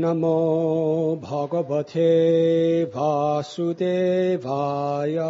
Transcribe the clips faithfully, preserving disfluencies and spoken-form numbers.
Namo Bhagavate Vasudevaya.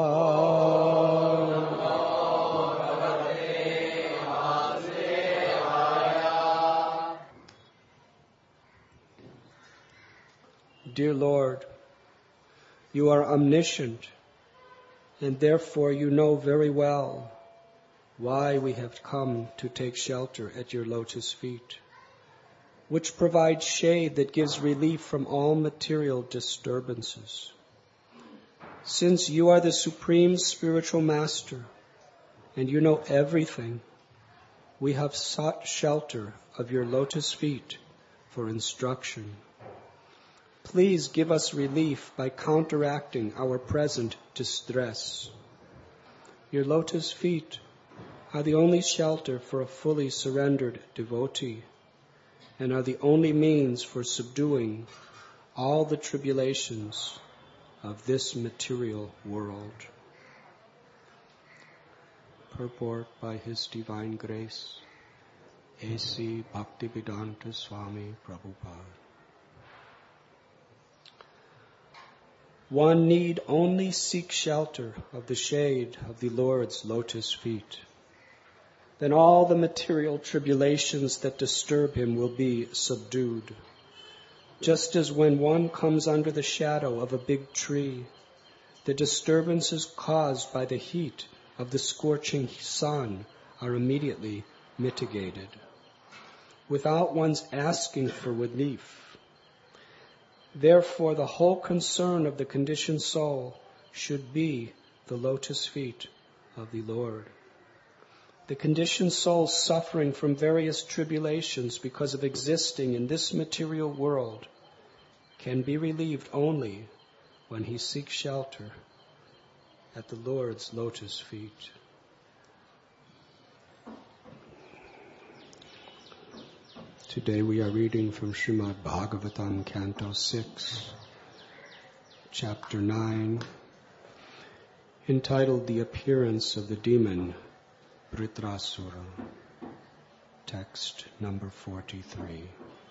Dear Lord, you are omniscient, and therefore you know very well why we have come to take shelter at your lotus feet, which provides shade that gives relief from all material disturbances. Since you are the supreme spiritual master, and you know everything, we have sought shelter of your lotus feet for instruction. Please give us relief by counteracting our present distress. Your lotus feet are the only shelter for a fully surrendered devotee, and are the only means for subduing all the tribulations of this material world. Purport by His Divine Grace, A C Bhaktivedanta Swami Prabhupada. One need only seek shelter of the shade of the Lord's lotus feet. Then all the material tribulations that disturb him will be subdued. Just as when one comes under the shadow of a big tree, the disturbances caused by the heat of the scorching sun are immediately mitigated, without one's asking for relief. Therefore, the whole concern of the conditioned soul should be the lotus feet of the Lord. The conditioned soul suffering from various tribulations because of existing in this material world can be relieved only when he seeks shelter at the Lord's lotus feet. Today we are reading from Srimad Bhagavatam, Canto six, Chapter nine, entitled The Appearance of the Demon Vritrasura, text number forty-three.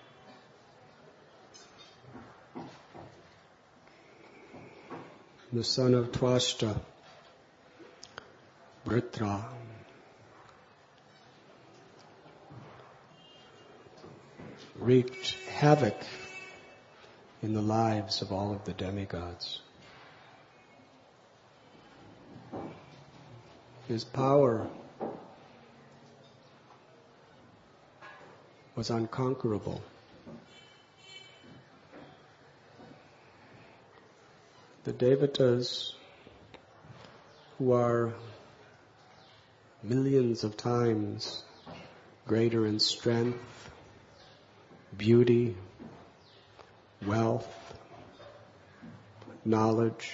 The son of Twashta, Vritra, wreaked havoc in the lives of all of the demigods. His power was unconquerable. The devatas, who are millions of times greater in strength, beauty, wealth, knowledge,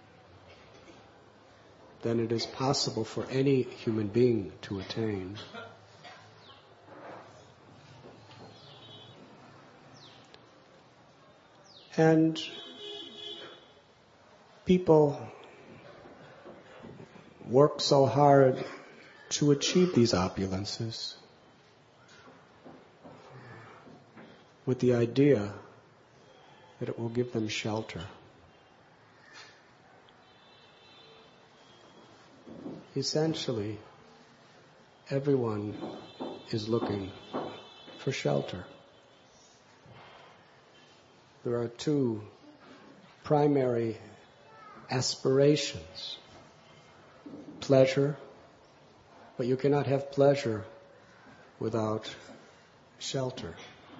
than it is possible for any human being to attain. And people work so hard to achieve these opulences with the idea that it will give them shelter. Essentially, everyone is looking for shelter. There are two primary aspirations. Pleasure, but you cannot have pleasure without shelter.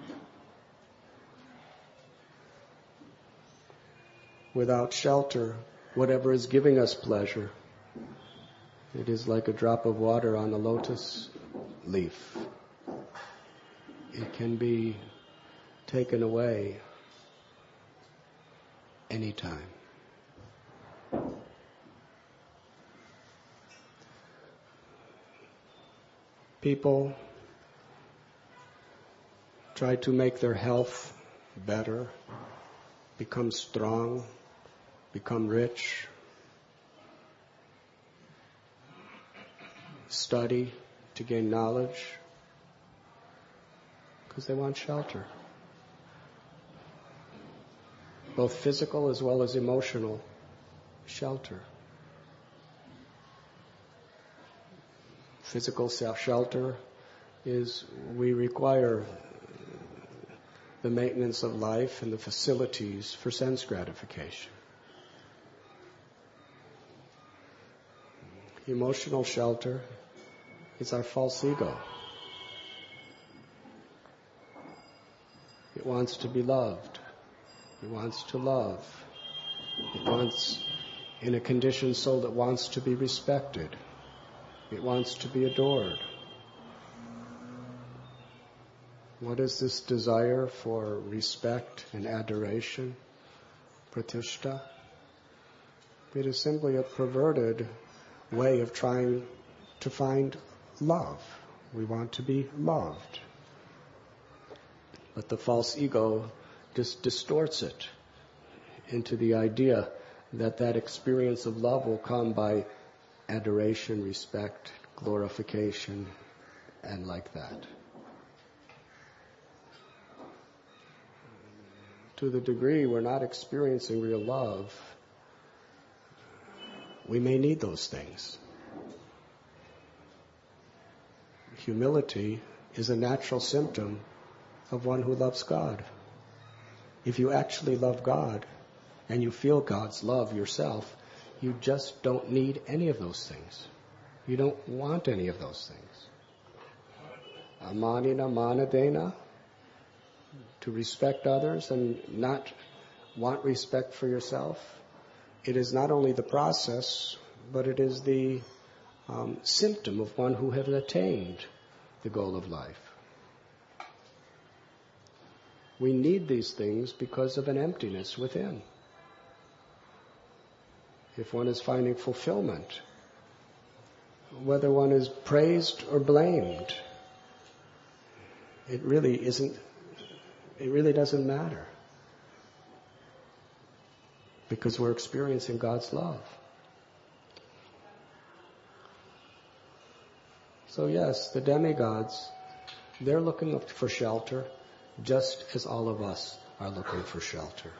Without shelter, whatever is giving us pleasure, it is like a drop of water on a lotus leaf. It can be taken away anytime. People try to make their health better, become strong, become rich, study to gain knowledge, because they want shelter. both physical as well as emotional shelter. Physical shelter is we require the maintenance of life and the facilities for sense gratification. Emotional shelter is our false ego. It wants to be loved. It wants to love. It wants, in a conditioned soul, it wants to be respected. It wants to be adored. What is this desire for respect and adoration? Pratishta? It is simply a perverted way of trying to find love. We want to be loved. But the false ego just distorts it into the idea that that experience of love will come by adoration, respect, glorification, and like that. To the degree we're not experiencing real love, we may need those things. Humility is a natural symptom of one who loves God. If you actually love God and you feel God's love yourself, you just don't need any of those things. You don't want any of those things. Amanina manadena, to respect others and not want respect for yourself. It is not only the process, but it is the um, symptom of one who has attained the goal of life. We need these things because of an emptiness within. If one is finding fulfillment, whether one is praised or blamed, it really isn't, it really doesn't matter. Because we're experiencing God's love. So yes, the demigods, they're looking for shelter just as all of us are looking for shelter.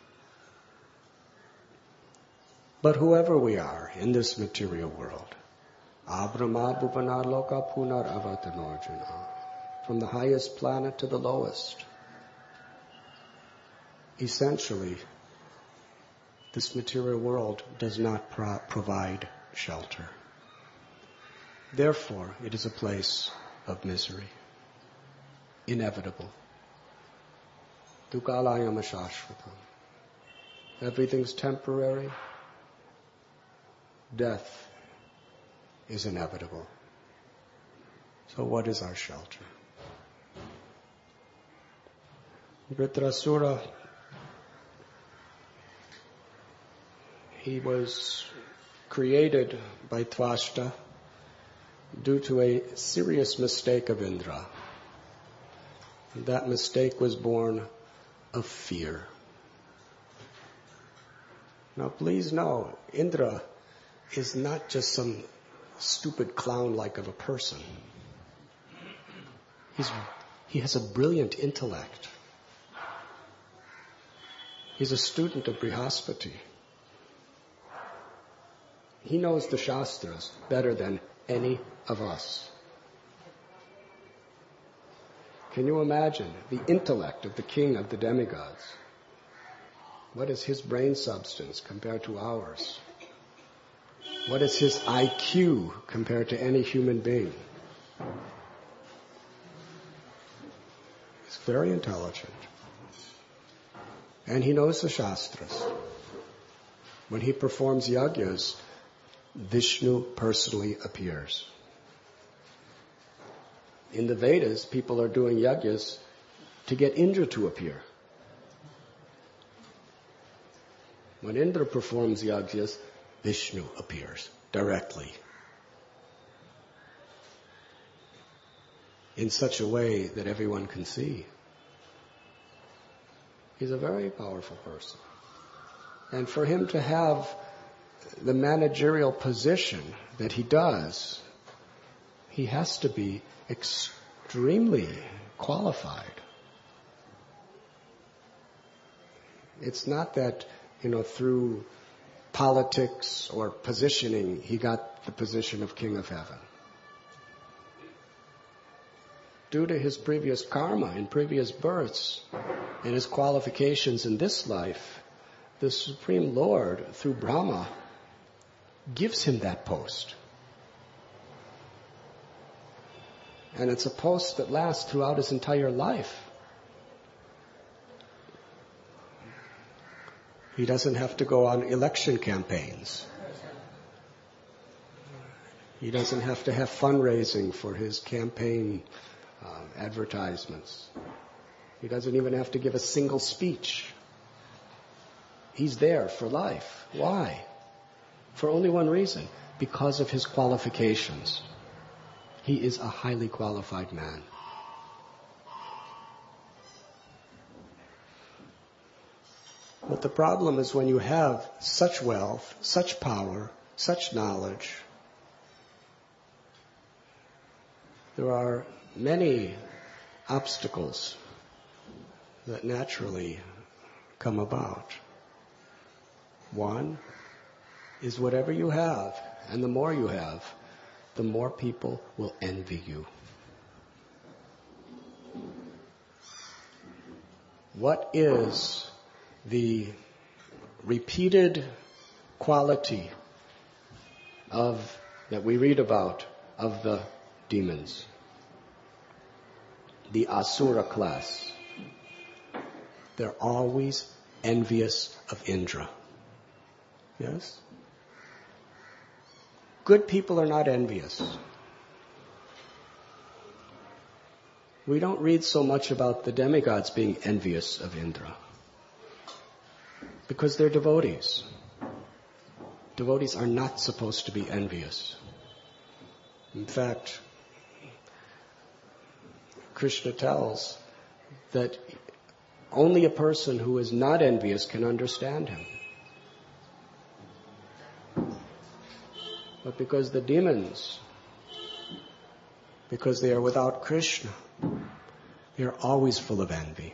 But whoever we are in this material world, Abrahma Bhupanar Loka Punar Avatanorjuna, from the highest planet to the lowest, essentially, this material world does not pro- provide shelter. Therefore, it is a place of misery. Inevitable. Dukalayam ashashvatam. Everything's temporary. Death is inevitable. So what is our shelter? Vritrasura, he was created by Tvashta due to a serious mistake of Indra. And that mistake was born of fear. Now please know, Indra is not just some stupid clown-like of a person. He's, he has a brilliant intellect. He's a student of Brihaspati. He knows the Shastras better than any of us. Can you imagine the intellect of the king of the demigods? What is his brain substance compared to ours? What is his I Q compared to any human being? He's very intelligent. And he knows the Shastras. When he performs yajnas, Vishnu personally appears. In the Vedas, people are doing yajnas to get Indra to appear. When Indra performs yajnas, Vishnu appears directly. In such a way that everyone can see. He's a very powerful person. And for him to have the managerial position that he does, he has to be extremely qualified. It's not that, you know, through politics or positioning he got the position of King of Heaven. Due to his previous karma in previous births and his qualifications in this life, the Supreme Lord, through Brahma, gives him that post. And it's a post that lasts throughout his entire life. He doesn't have to go on election campaigns. He doesn't have to have fundraising for his campaign uh, advertisements. He doesn't even have to give a single speech. He's there for life. Why? For only one reason. Because of his qualifications. He is a highly qualified man. But the problem is when you have such wealth, such power, such knowledge, there are many obstacles that naturally come about. One is whatever you have, and the more you have, the more people will envy you. What is the repeated quality of that we read about of the demons? The Asura class. They're always envious of Indra. Yes? Good people are not envious. We don't read so much about the demigods being envious of Indra. Because they're devotees. Devotees are not supposed to be envious. In fact, Krishna tells that only a person who is not envious can understand him. But because the demons, because they are without Krishna, they are always full of envy.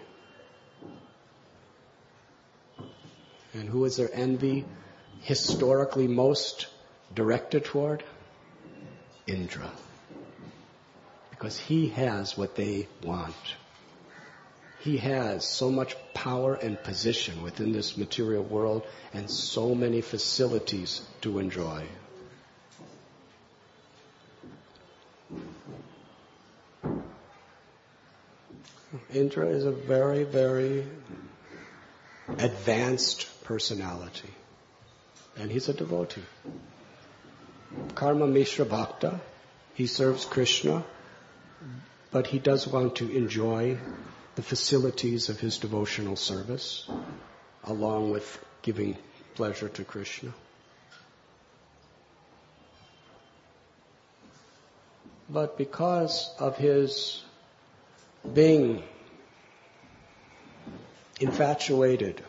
And who is their envy historically most directed toward? Indra. Because he has what they want. He has so much power and position within this material world and so many facilities to enjoy. Indra is a very, very advanced personality. And he's a devotee. Karma Mishra Bhakta. He serves Krishna, but he does want to enjoy the facilities of his devotional service, along with giving pleasure to Krishna. But because of his being infatuated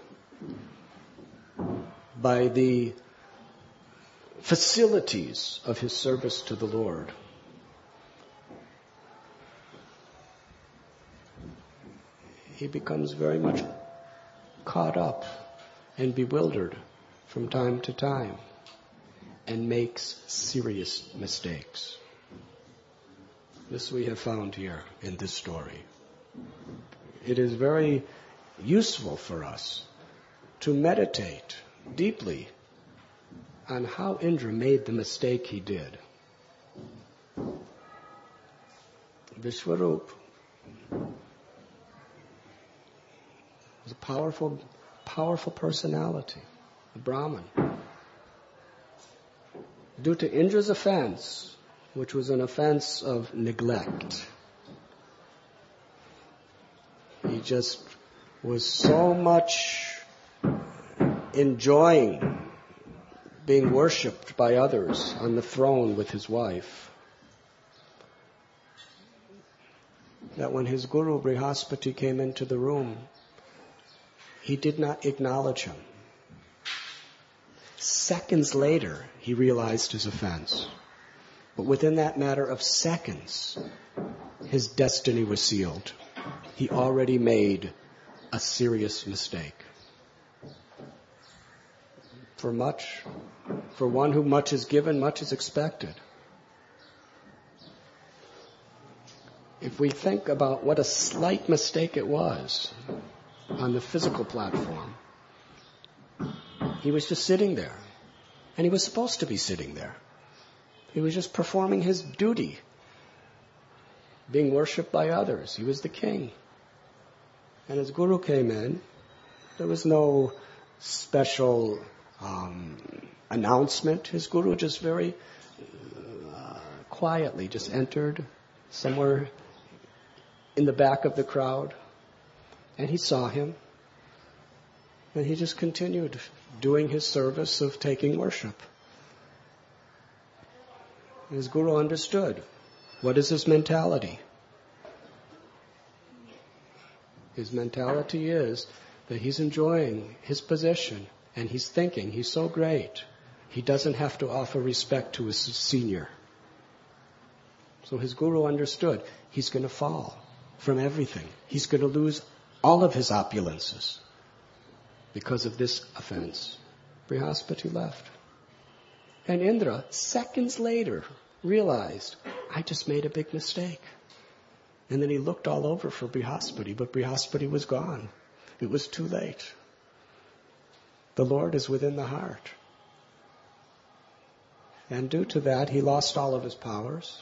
by the facilities of his service to the Lord, he becomes very much caught up and bewildered from time to time and makes serious mistakes. This we have found here in this story. It is very useful for us to meditate deeply on how Indra made the mistake he did. Vishwarup was a powerful, powerful personality, a Brahmin. Due to Indra's offense, which was an offense of neglect, he just was so much enjoying being worshipped by others on the throne with his wife, that when his guru Brihaspati came into the room, he did not acknowledge him. Seconds later, he realized his offense. But within that matter of seconds, his destiny was sealed. He already made a serious mistake. For much, for one who much is given, much is expected. If we think about what a slight mistake it was on the physical platform, he was just sitting there. And he was supposed to be sitting there. He was just performing his duty, being worshipped by others. He was the king. And his guru came in. There was no special um, announcement. His guru just very uh, quietly just entered somewhere in the back of the crowd. And he saw him. And he just continued doing his service of taking worship. His guru understood. What is his mentality? His mentality is that he's enjoying his position and he's thinking he's so great. He doesn't have to offer respect to his senior. So his guru understood he's going to fall from everything. He's going to lose all of his opulences because of this offense. Brihaspati left. And Indra, seconds later, realized, I just made a big mistake. And then he looked all over for Brihaspati, but Brihaspati was gone. It was too late. The Lord is within the heart. And due to that, he lost all of his powers.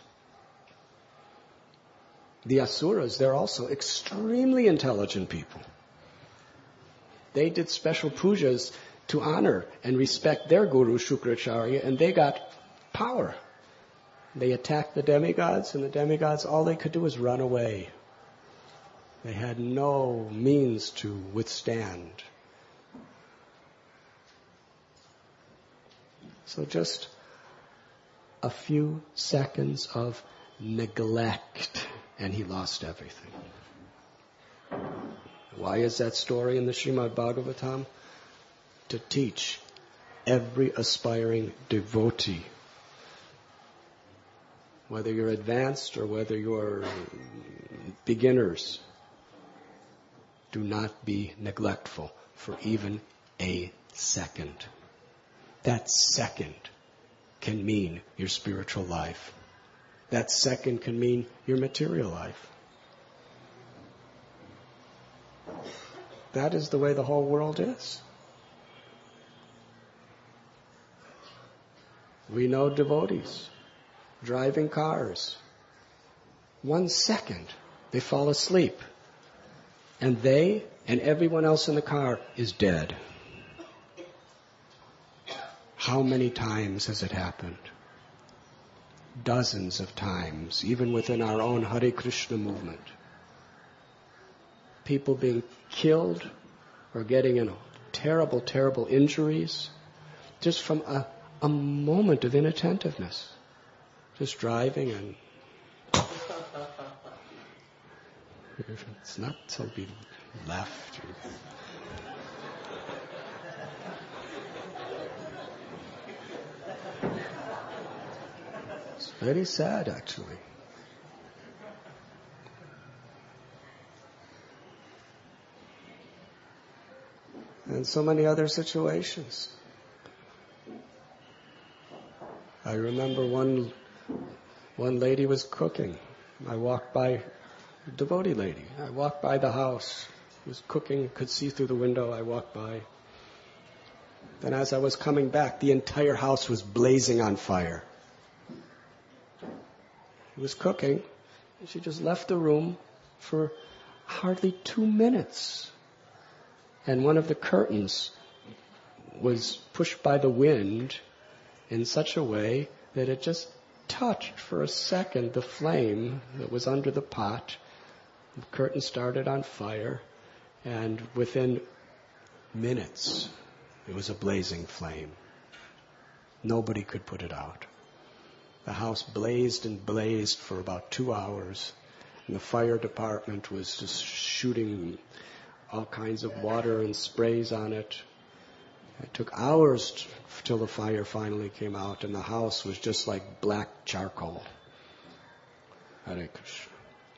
The Asuras, they're also extremely intelligent people. They did special pujas to honor and respect their guru, Shukracharya, and they got power. They attacked the demigods, and the demigods, all they could do was run away. They had no means to withstand. So just a few seconds of neglect, and he lost everything. Why is that story in the Srimad Bhagavatam? To teach every aspiring devotee, whether you're advanced or whether you're beginners, do not be neglectful for even a second. That second can mean your spiritual life. That second can mean your material life. That is the way the whole world is. We know devotees driving cars. One second, they fall asleep. And they and everyone else in the car is dead. How many times has it happened? Dozens of times, even within our own Hare Krishna movement. People being killed or getting in terrible, terrible injuries just from a, a moment of inattentiveness. Just driving and it's not to be left. It's very sad, actually. And so many other situations. I remember one one lady was cooking. I walked by, a devotee lady. I walked by the house. She was cooking, could see through the window. I walked by. Then as I was coming back, the entire house was blazing on fire. She was cooking, and she just left the room for hardly two minutes. And one of the curtains was pushed by the wind in such a way that it just touched for a second the flame that was under the pot. The curtain started on fire, and within minutes, it was a blazing flame. Nobody could put it out. The house blazed and blazed for about two hours, and the fire department was just shooting all kinds of water and sprays on it. It took hours t- till the fire finally came out, and the house was just like black charcoal. Hare Krishna.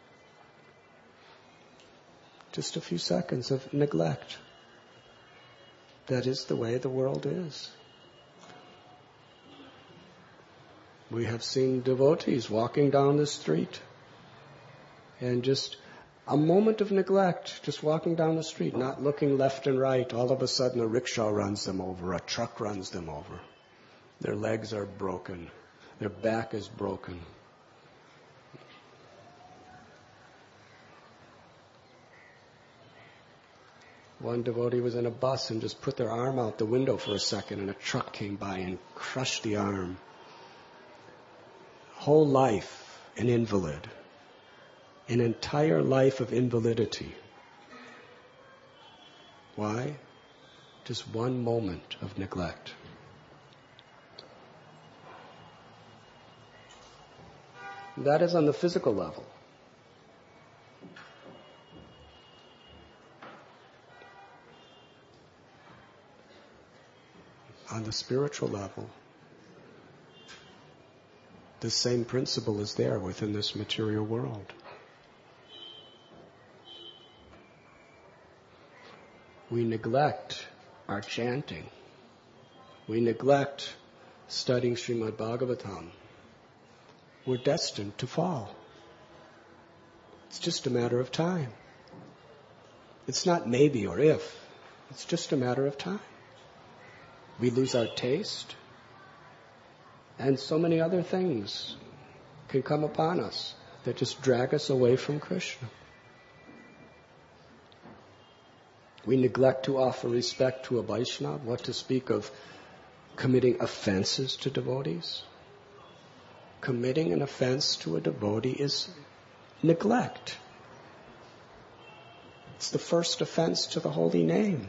Just a few seconds of neglect. That is the way the world is. We have seen devotees walking down the street and just a moment of neglect, just walking down the street, not looking left and right. All of a sudden a rickshaw runs them over, a truck runs them over. Their legs are broken. Their back is broken. One devotee was in a bus and just put their arm out the window for a second, and a truck came by and crushed the arm. Whole life an invalid. An entire life of invalidity. Why? Just one moment of neglect. That is on the physical level. On the spiritual level, the same principle is there within this material world. We neglect our chanting. We neglect studying Srimad Bhagavatam. We're destined to fall. It's just a matter of time. It's not maybe or if. It's just a matter of time. We lose our taste, and so many other things can come upon us that just drag us away from Krishna. We neglect to offer respect to a Vaishnava, what to speak of committing offenses to devotees. Committing an offense to a devotee is neglect. It's the first offense to the holy name.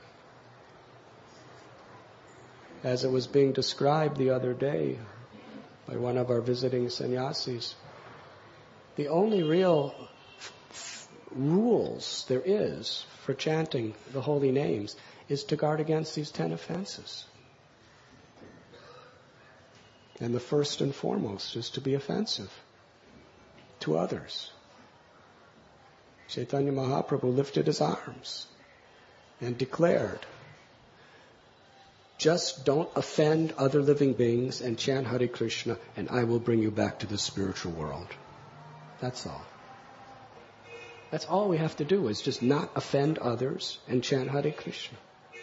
As it was being described the other day by one of our visiting sannyasis, the only real f- f- rules there is for chanting the holy names is to guard against these ten offenses. And the first and foremost is to be offensive to others. Chaitanya Mahaprabhu lifted his arms and declared, just don't offend other living beings and chant Hare Krishna, and I will bring you back to the spiritual world. That's all. That's all we have to do, is just not offend others and chant Hare Krishna.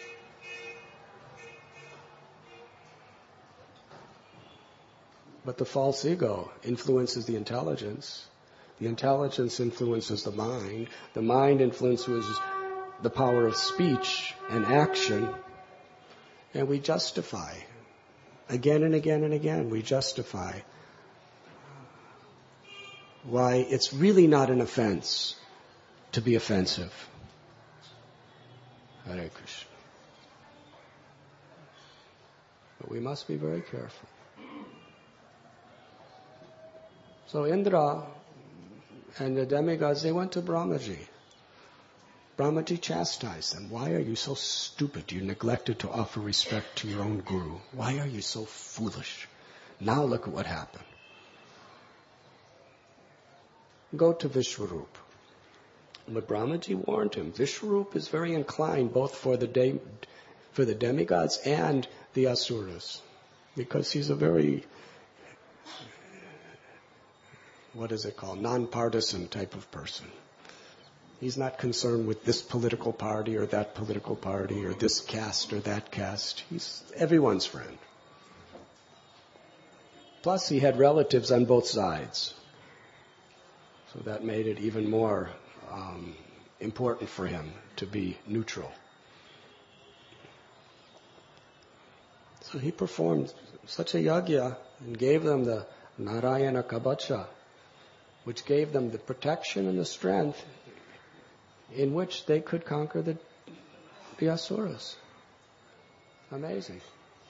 But the false ego influences the intelligence. The intelligence influences the mind. The mind influences the power of speech and action. And we justify. Again and again and again, we justify why it's really not an offense to be offensive. Hare Krishna. But we must be very careful. So Indra and the demigods, they went to Brahmaji. Brahmaji chastised them. Why are you so stupid? You neglected to offer respect to your own guru. Why are you so foolish? Now look at what happened. Go to Vishwarup. But Brahmaji warned him. Vishwarup is very inclined both for the de- for the demigods and the asuras, because he's a very, what is it called, non-partisan type of person. He's not concerned with this political party or that political party or this caste or that caste. He's everyone's friend. Plus, he had relatives on both sides. So that made it even more um, important for him to be neutral. So he performed such a yajna and gave them the Narayana Kabacha, which gave them the protection and the strength in which they could conquer the, the asuras. Amazing.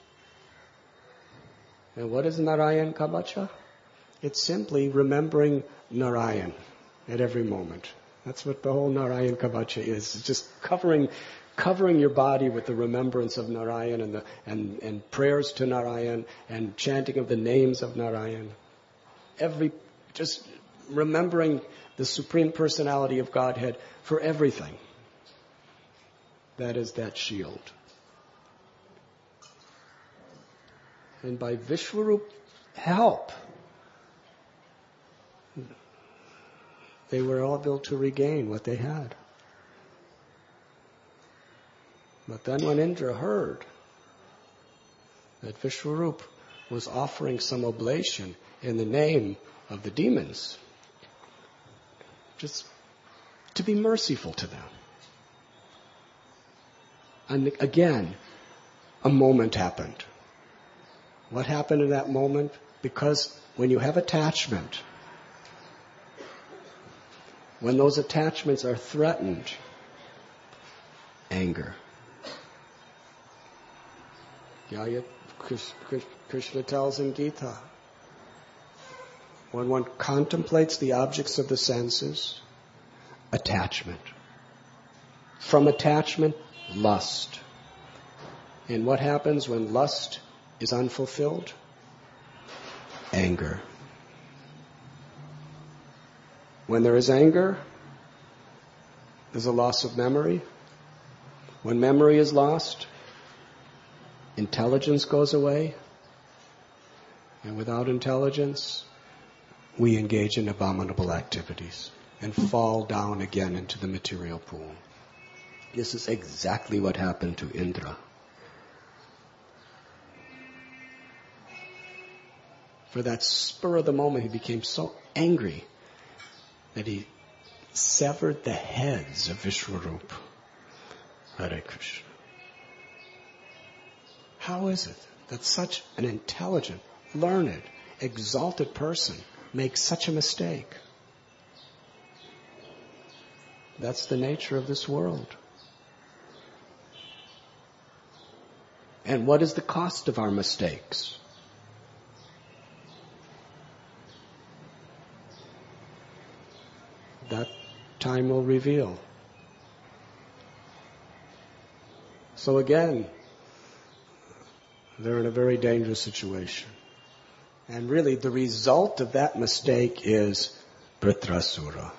And what is Narayan Kabacha? It's simply remembering Narayan at every moment. That's what the whole Narayan Kabacha is. It's just covering covering your body with the remembrance of Narayan and, the, and, and prayers to Narayan and chanting of the names of Narayan. Every, just remembering the Supreme Personality of Godhead for everything. That is that shield. And by Vishwarup help, they were able to regain what they had. But then when Indra heard that Vishwarup was offering some oblation in the name of the demons, just to be merciful to them. And again, a moment happened. What happened in that moment? Because when you have attachment, when those attachments are threatened, anger. Yaya Krishna tells in Gita, when one contemplates the objects of the senses, attachment. From attachment, lust. And what happens when lust is unfulfilled? Anger. When there is anger, there's a loss of memory. When memory is lost, intelligence goes away. And without intelligence, we engage in abominable activities and fall down again into the material pool. This is exactly what happened to Indra. For that spur of the moment, he became so angry that he severed the heads of Vishwarup. Hare Krishna. How is it that such an intelligent, learned, exalted person makes such a mistake? That's the nature of this world. And what is the cost of our mistakes? That time will reveal. So again, they're in a very dangerous situation. And really the result of that mistake is Vritrasura.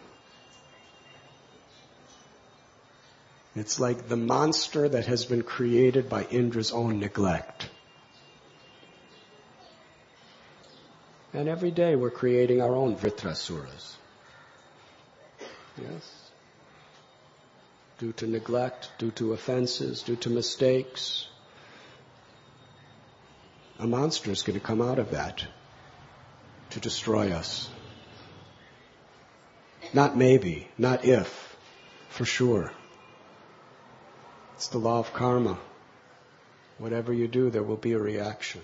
It's like the monster that has been created by Indra's own neglect. And every day we're creating our own Vritrasuras. Yes? Due to neglect, due to offenses, due to mistakes. A monster is going to come out of that to destroy us. Not maybe, not if, for sure. It's the law of karma. Whatever you do, there will be a reaction.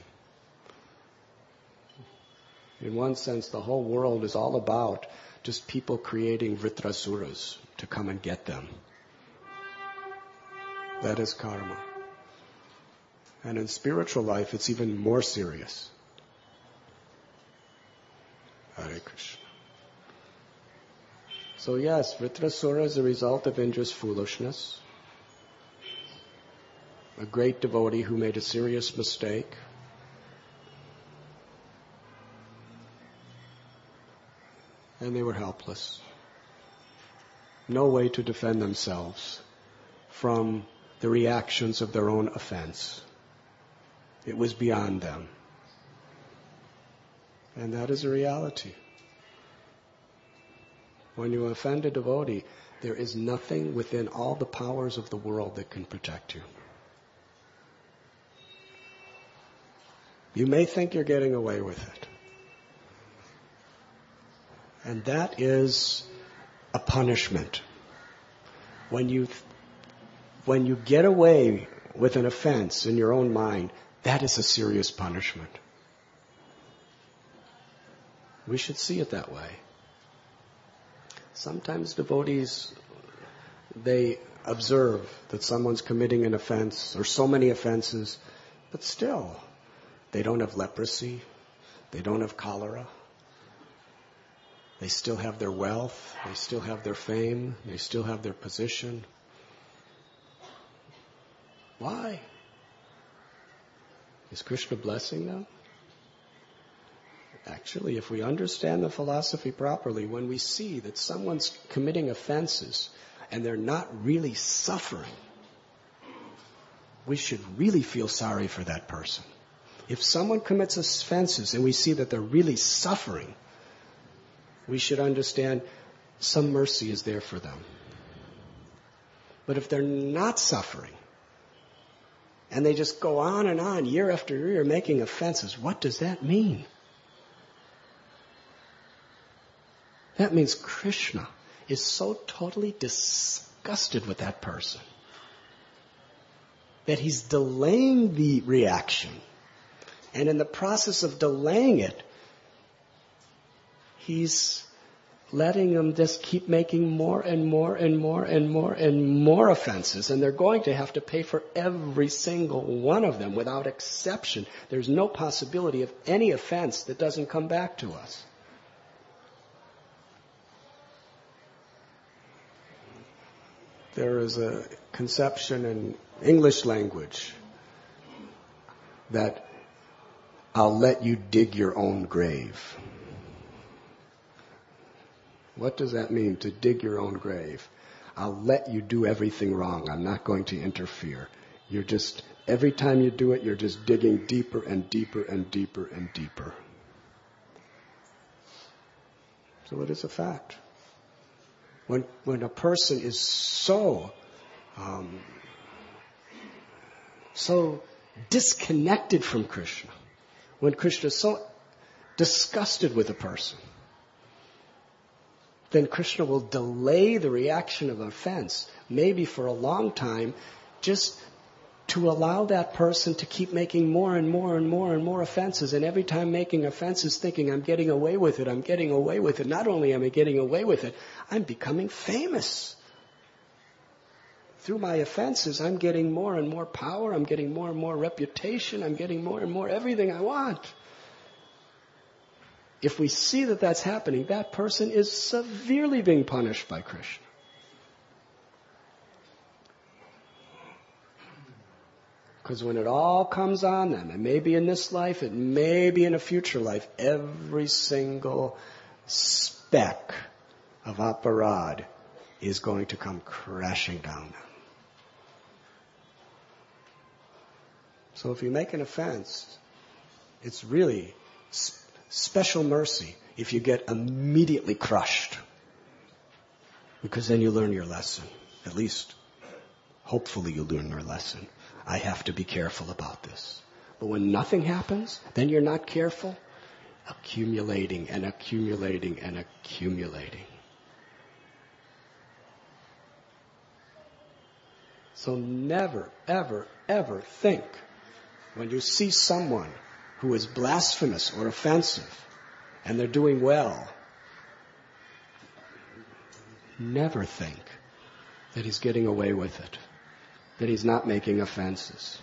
In one sense, the whole world is all about just people creating Vritrasuras to come and get them. That is karma. And in spiritual life, it's even more serious. Hare Krishna. So yes, Vritrasura is a result of Indra's foolishness. A great devotee who made a serious mistake. And they were helpless. No way to defend themselves from the reactions of their own offense. It was beyond them. And that is a reality. When you offend a devotee, there is nothing within all the powers of the world that can protect you. You may think you're getting away with it. And that is a punishment. When you, when you get away with an offense in your own mind, that is a serious punishment. We should see it that way. Sometimes devotees, they observe that someone's committing an offense or so many offenses, but still, they don't have leprosy, they don't have cholera, they still have their wealth, they still have their fame, they still have their position. Why? Is Krishna blessing them? Actually, if we understand the philosophy properly, when we see that someone's committing offenses and they're not really suffering, we should really feel sorry for that person. If someone commits offenses and we see that they're really suffering, we should understand some mercy is there for them. But if they're not suffering, and they just go on and on, year after year, making offenses, what does that mean? That means Krishna is so totally disgusted with that person that he's delaying the reaction. And in the process of delaying it, he's letting them just keep making more and more and more and more and more offenses. And they're going to have to pay for every single one of them without exception. There's no possibility of any offense that doesn't come back to us. There is a conception in English language that I'll let you dig your own grave. What does that mean, to dig your own grave? I'll let you do everything wrong. I'm not going to interfere. You're just, every time you do it, you're just digging deeper and deeper and deeper and deeper. So it is a fact. When, when a person is so, um, so disconnected from Krishna, when Krishna is so disgusted with a person, then Krishna will delay the reaction of offense, maybe for a long time, just to allow that person to keep making more and more and more and more offenses. And every time making offenses, thinking, I'm getting away with it, I'm getting away with it. Not only am I getting away with it, I'm becoming famous. Through my offenses, I'm getting more and more power, I'm getting more and more reputation, I'm getting more and more everything I want. If we see that that's happening, that person is severely being punished by Krishna. Because when it all comes on them, it may be in this life, it may be in a future life, every single speck of aparad is going to come crashing down. So if you make an offense, it's really sp- special mercy if you get immediately crushed. Because then you learn your lesson. At least, hopefully you learn your lesson. I have to be careful about this. But when nothing happens, then you're not careful. Accumulating and accumulating and accumulating. So never, ever, ever think when you see someone who is blasphemous or offensive and they're doing well, never think that he's getting away with it, that he's not making offenses,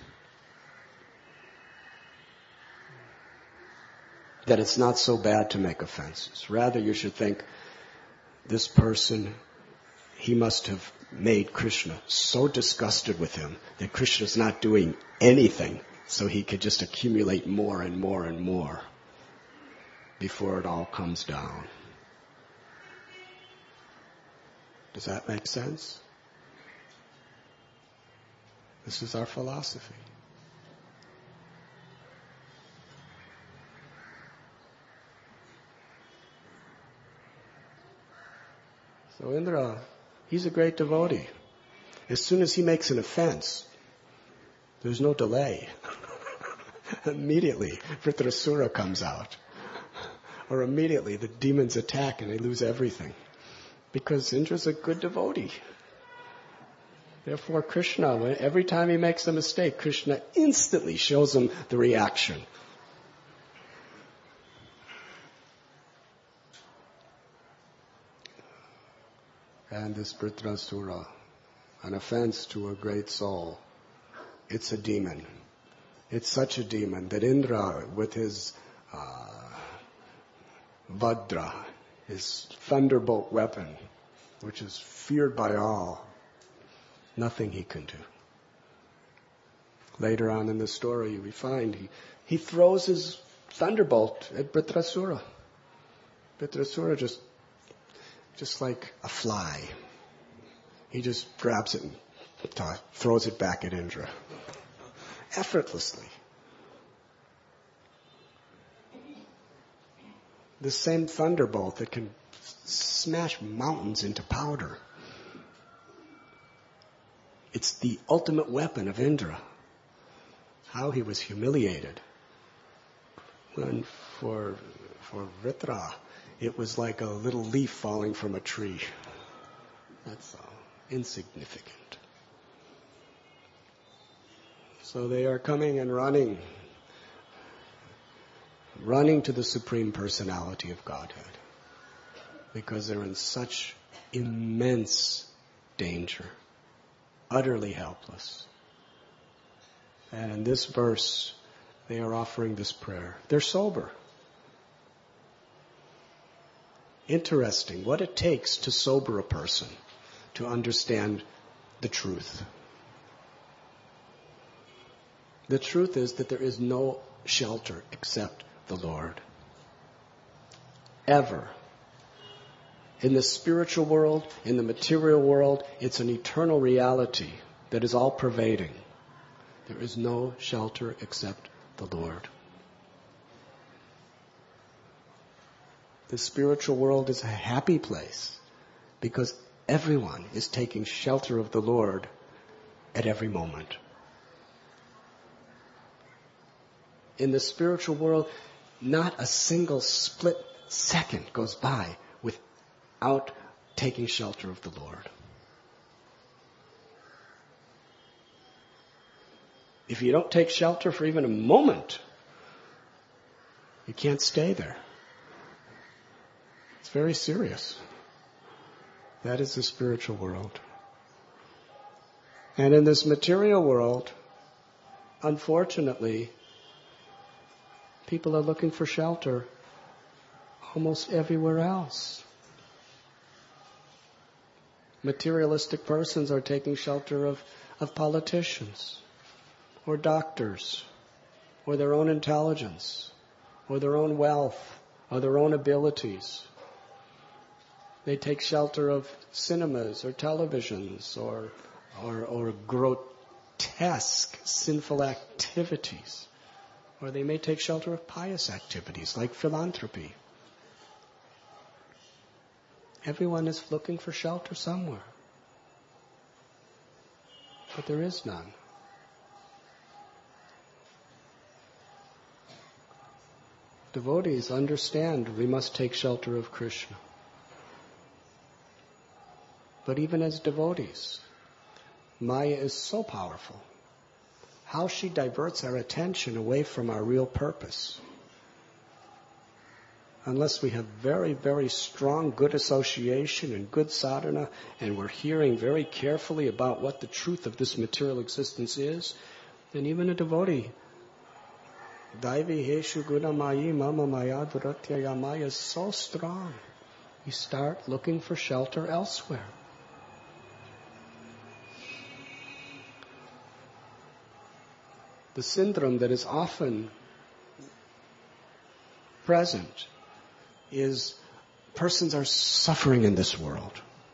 that it's not so bad to make offenses. Rather, you should think, this person, he must have made Krishna so disgusted with him that Krishna's not doing anything, so he could just accumulate more and more and more before it all comes down. Does that make sense? This is our philosophy. So Indra, he's a great devotee. As soon as he makes an offense, there's no delay. Immediately, Vritrasura comes out. Or immediately the demons attack and they lose everything. Because Indra's a good devotee. Therefore Krishna, every time he makes a mistake, Krishna instantly shows him the reaction. And this Vritrasura, an offense to a great soul, it's a demon. It's such a demon that Indra, with his uh, Vajra, his thunderbolt weapon, which is feared by all, nothing he can do. Later on in the story, we find he, he throws his thunderbolt at Vritrasura. Vritrasura just, just like a fly. He just grabs it and t- throws it back at Indra. Effortlessly. The same thunderbolt that can smash mountains into powder. It's the ultimate weapon of Indra. How he was humiliated. When for, for Vritra, it was like a little leaf falling from a tree. That's all. Insignificant. So they are coming and running. Running to the Supreme Personality of Godhead. Because they're in such immense danger. Utterly helpless. And in this verse, they are offering this prayer. They're sober. Interesting what it takes to sober a person to understand the truth. The truth is that there is no shelter except the Lord. Ever. In the spiritual world, in the material world, it's an eternal reality that is all-pervading. There is no shelter except the Lord. The spiritual world is a happy place because everyone is taking shelter of the Lord at every moment. In the spiritual world, not a single split second goes by without taking shelter of the Lord. If you don't take shelter for even a moment, you can't stay there. It's very serious. That is the spiritual world. And in this material world, unfortunately, people are looking for shelter almost everywhere else. Materialistic persons are taking shelter of, of politicians, or doctors, or their own intelligence, or their own wealth, or their own abilities. They take shelter of cinemas or televisions or, or, or grotesque sinful activities. Or they may take shelter of pious activities like philanthropy. Everyone is looking for shelter somewhere. But there is none. Devotees understand we must take shelter of Krishna. But even as devotees, Maya is so powerful. How she diverts our attention away from our real purpose. Unless we have very, very strong good association and good sadhana, and we're hearing very carefully about what the truth of this material existence is, then even a devotee, Daivi Heshu Guna Mayi Mama Maya Duratyaya Maya is so strong. You start looking for shelter elsewhere. The syndrome that is often present is persons are suffering in this world.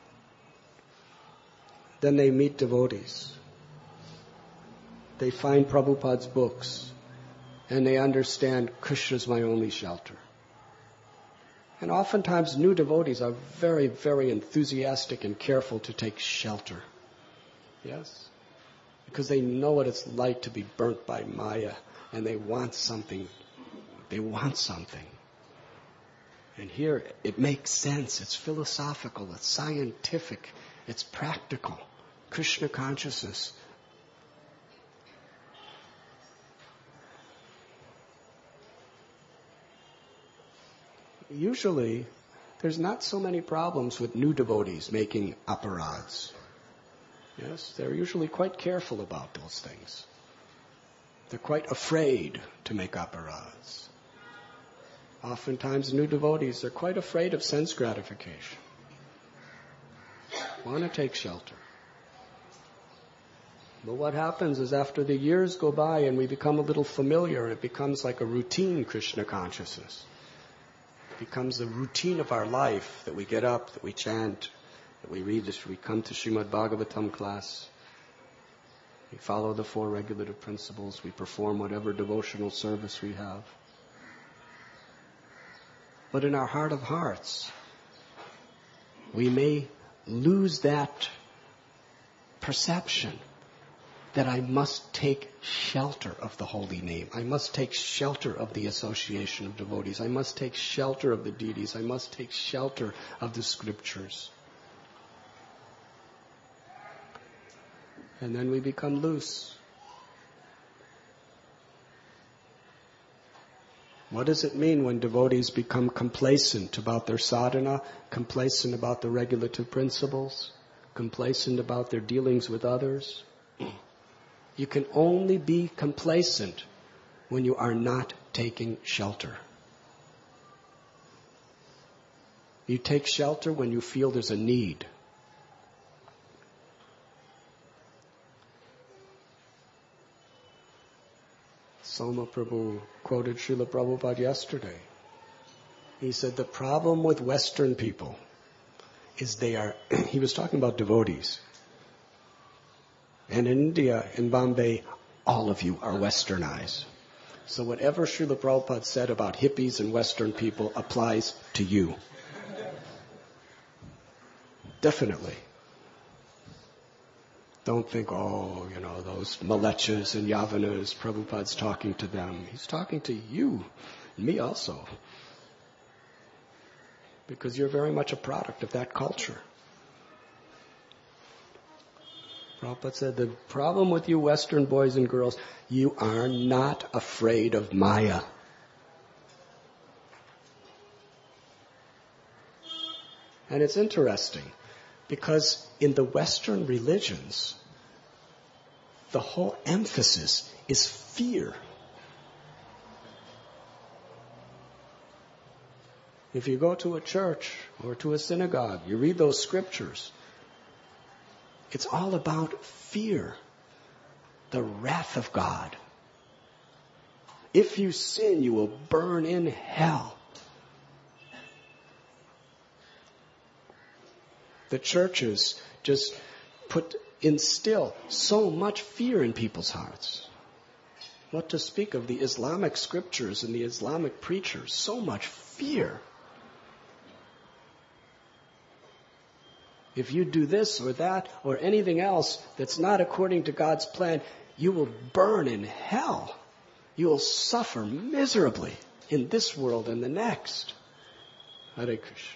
Then they meet devotees. They find Prabhupada's books and they understand Krishna is my only shelter. And oftentimes new devotees are very, very enthusiastic and careful to take shelter. Yes? Because they know what it's like to be burnt by Maya and they want something. They want something. And here it makes sense. It's philosophical. It's scientific. It's practical. Krishna consciousness. Usually, there's not so many problems with new devotees making aparads. Yes, they're usually quite careful about those things. They're quite afraid to make aparads. Oftentimes, new devotees are quite afraid of sense gratification. Want to take shelter. But what happens is after the years go by and we become a little familiar, it becomes like a routine Krishna consciousness. It becomes a routine of our life that we get up, that we chant, that we read this, we come to Srimad Bhagavatam class. We follow the four regulative principles. We perform whatever devotional service we have. But in our heart of hearts, we may lose that perception that I must take shelter of the holy name. I must take shelter of the association of devotees. I must take shelter of the deities. I must take shelter of the scriptures. And then we become loose. What does it mean when devotees become complacent about their sadhana, complacent about the regulative principles, complacent about their dealings with others? You can only be complacent when you are not taking shelter. You take shelter when you feel there's a need. Soma Prabhu quoted Srila Prabhupada yesterday. He said the problem with Western people is they are, he was talking about devotees. And in India, in Bombay, all of you are westernized. So whatever Srila Prabhupada said about hippies and Western people applies to you. Definitely. Don't think, oh, you know, those Malechas and Yavanas, Prabhupada's talking to them. He's talking to you, and me also. Because you're very much a product of that culture. Prabhupada said, the problem with you Western boys and girls, you are not afraid of Maya. And it's interesting, because in the Western religions, the whole emphasis is fear. If you go to a church or to a synagogue, you read those scriptures, it's all about fear, the wrath of God. If you sin, you will burn in hell. The churches just put, instill so much fear in people's hearts. What to speak of the Islamic scriptures and the Islamic preachers, so much fear. If you do this or that or anything else that's not according to God's plan, you will burn in hell. You will suffer miserably in this world and the next. Hare Krishna.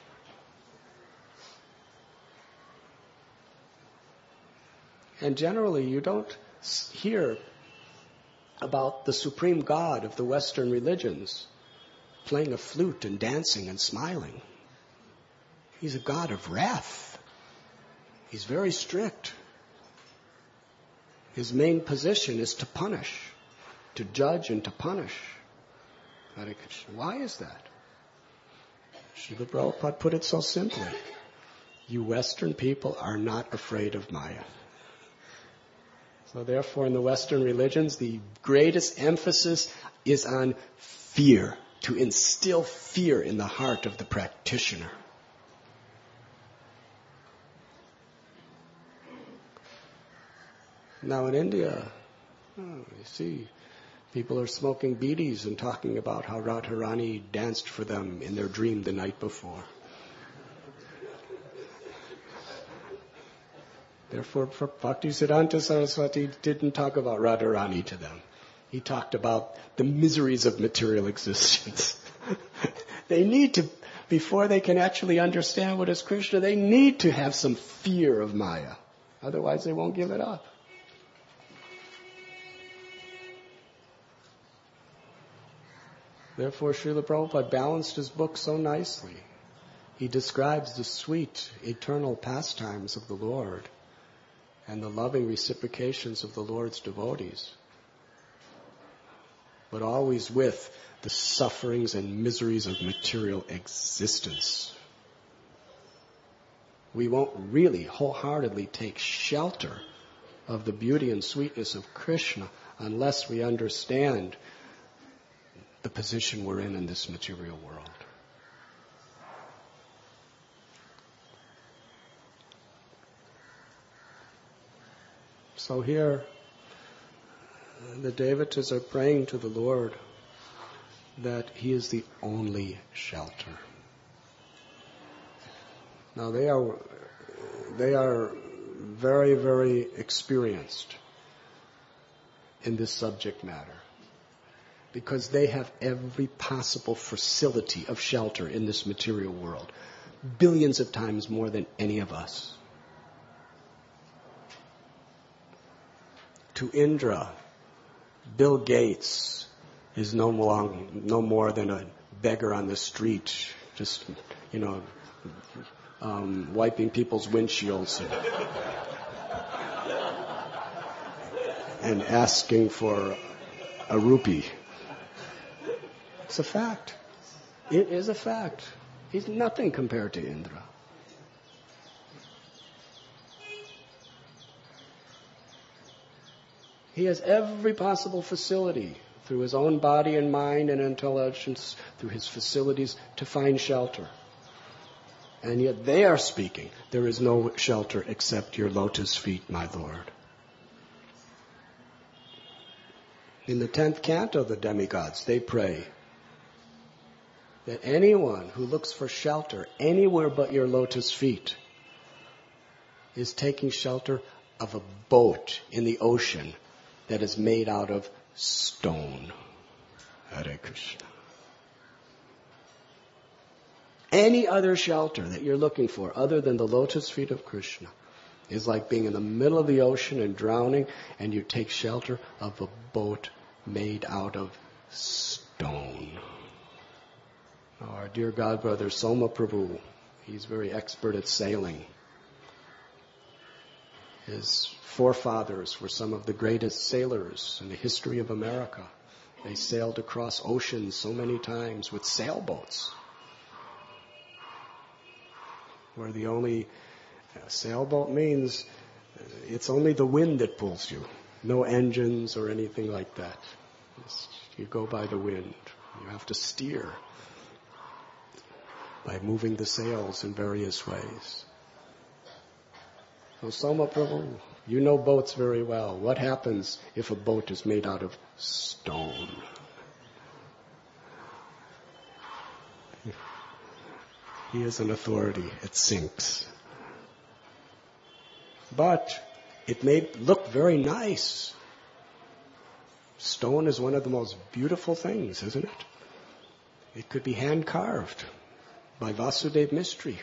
And generally, you don't hear about the supreme God of the Western religions playing a flute and dancing and smiling. He's a God of wrath. He's very strict. His main position is to punish, to judge and to punish. Hare Krishna. Why is that? Srila Prabhupada put it so simply. You Western people are not afraid of Maya. So therefore, in the Western religions, the greatest emphasis is on fear, to instill fear in the heart of the practitioner. Now in India, oh, you see, people are smoking bidis and talking about how Radharani danced for them in their dream the night before. Therefore, Bhaktisiddhanta Saraswati didn't talk about Radharani to them. He talked about the miseries of material existence. They need to, before they can actually understand what is Krishna, they need to have some fear of Maya. Otherwise, they won't give it up. Therefore, Srila Prabhupada balanced his book so nicely. He describes the sweet, eternal pastimes of the Lord and the loving reciprocations of the Lord's devotees, but always with the sufferings and miseries of material existence. We won't really wholeheartedly take shelter of the beauty and sweetness of Krishna unless we understand the position we're in in this material world. So here, the devatas are praying to the Lord that He is the only shelter. Now they are, they are very, very experienced in this subject matter, because they have every possible facility of shelter in this material world, billions of times more than any of us. To Indra, Bill Gates is no long, no more than a beggar on the street, just, you know, um, wiping people's windshields and, and asking for a rupee. It's a fact. It is a fact. He's nothing compared to Indra. He has every possible facility through his own body and mind and intelligence, through his facilities to find shelter. And yet they are speaking, there is no shelter except your lotus feet, my Lord. In the tenth canto, the demigods, they pray that anyone who looks for shelter anywhere but your lotus feet is taking shelter of a boat in the ocean that is made out of stone. Hare Krishna. Any other shelter that you're looking for other than the lotus feet of Krishna is like being in the middle of the ocean and drowning, and you take shelter of a boat made out of stone. Now, our dear God brother Soma Prabhu, he's very expert at sailing. His forefathers were some of the greatest sailors in the history of America. They sailed across oceans so many times with sailboats, where the only uh, sailboat means uh, it's only the wind that pulls you. No engines or anything like that. Just, you go by the wind. You have to steer by moving the sails in various ways. So Soma Prabhu, you know boats very well. What happens if a boat is made out of stone? He is an authority. It sinks. But it may look very nice. Stone is one of the most beautiful things, isn't it? It could be hand-carved by Vasudeva Mistry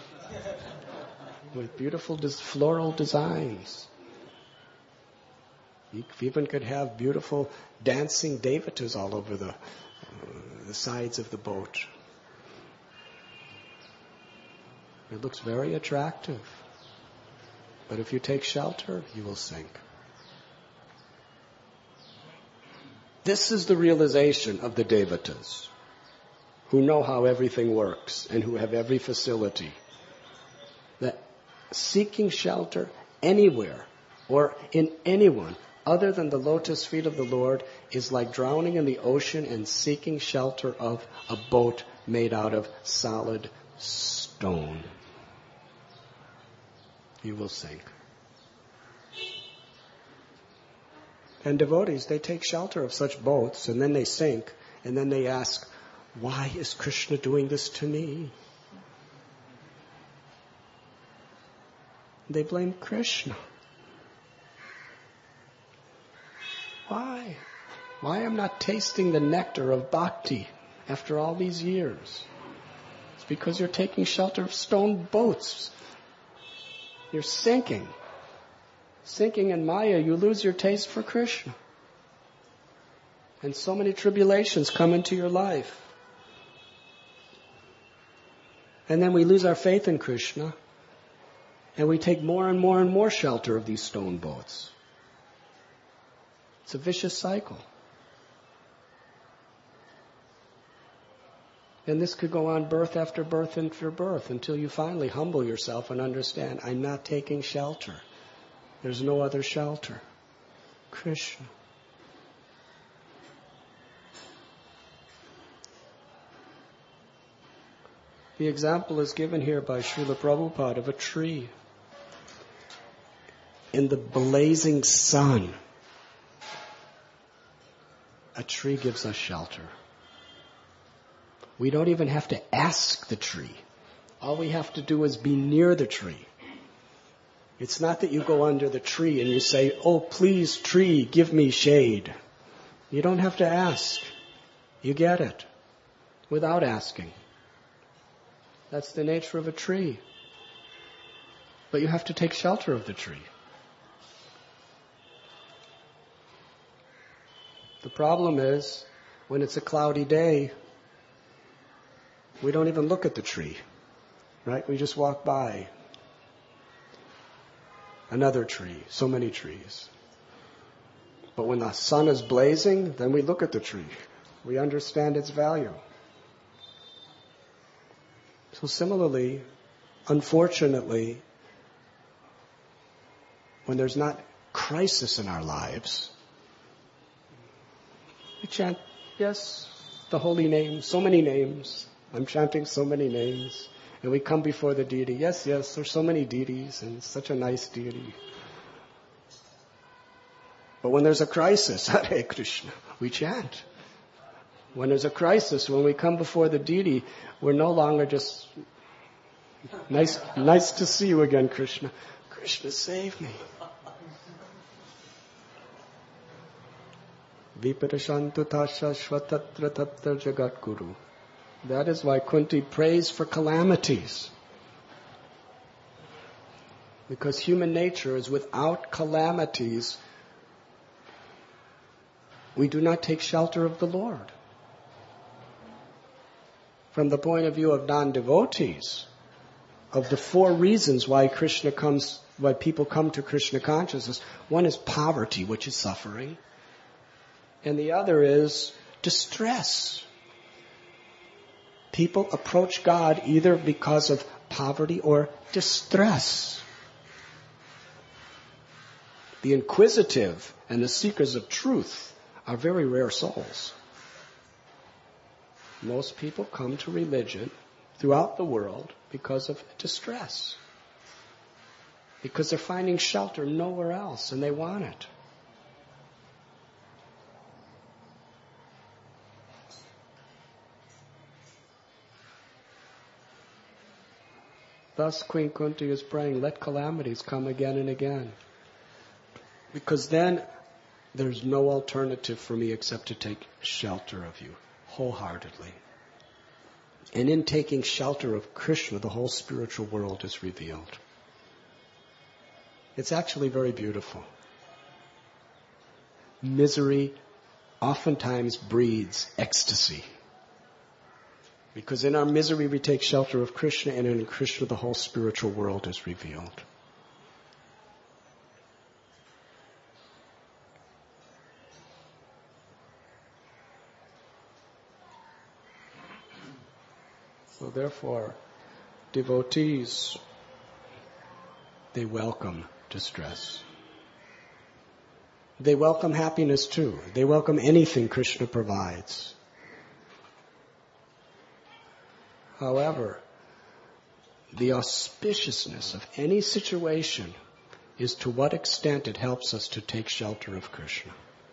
with beautiful des- floral designs. You even could have beautiful dancing devatas all over the, uh, the sides of the boat. It looks very attractive. But if you take shelter, you will sink. This is the realization of the devatas, who know how everything works and who have every facility. That seeking shelter anywhere or in anyone other than the lotus feet of the Lord is like drowning in the ocean and seeking shelter of a boat made out of solid stone. You will sink. And devotees, they take shelter of such boats and then they sink and then they ask, why is Krishna doing this to me? They blame Krishna. Why? Why am I not tasting the nectar of bhakti after all these years? It's because you're taking shelter of stone boats. You're sinking. Sinking in Maya, you lose your taste for Krishna. And so many tribulations come into your life. And then we lose our faith in Krishna. And we take more and more and more shelter of these stone boats. It's a vicious cycle. And this could go on birth after birth after birth until you finally humble yourself and understand, I'm not taking shelter. There's no other shelter. Krishna. The example is given here by Srila Prabhupada of a tree. In the blazing sun, a tree gives us shelter. We don't even have to ask the tree. All we have to do is be near the tree. It's not that you go under the tree and you say, "Oh, please, tree, give me shade." You don't have to ask. You get it without asking. That's the nature of a tree. But you have to take shelter of the tree. The problem is, when it's a cloudy day, we don't even look at the tree, right? We just walk by. Another tree, so many trees. But when the sun is blazing, then we look at the tree. We understand its value. So similarly, unfortunately, when there's not crisis in our lives, we chant, yes, the holy names, so many names. I'm chanting so many names. And we come before the deity. Yes, yes, there's so many deities, and it's such a nice deity. But when there's a crisis, Hare Krishna, we chant. When there's a crisis, when we come before the deity, we're no longer just, nice, nice to see you again, Krishna. Krishna, save me. Viparashantu tasha shvatatra tatra jagat guru. That is why Kunti prays for calamities. Because human nature is without calamities, we do not take shelter of the Lord. From the point of view of non-devotees, of the four reasons why Krishna comes, why people come to Krishna consciousness, one is poverty, which is suffering, and the other is distress. People approach God either because of poverty or distress. The inquisitive and the seekers of truth are very rare souls. Most people come to religion throughout the world because of distress. Because they're finding shelter nowhere else and they want it. Thus Queen Kunti is praying, let calamities come again and again. Because then there's no alternative for me except to take shelter of you wholeheartedly. And in taking shelter of Krishna, the whole spiritual world is revealed. It's actually very beautiful. Misery oftentimes breeds ecstasy. Because in our misery we take shelter of Krishna, and in Krishna the whole spiritual world is revealed. So therefore, devotees, they welcome distress. They welcome happiness too. They welcome anything Krishna provides. However, the auspiciousness of any situation is to what extent it helps us to take shelter of Krishna.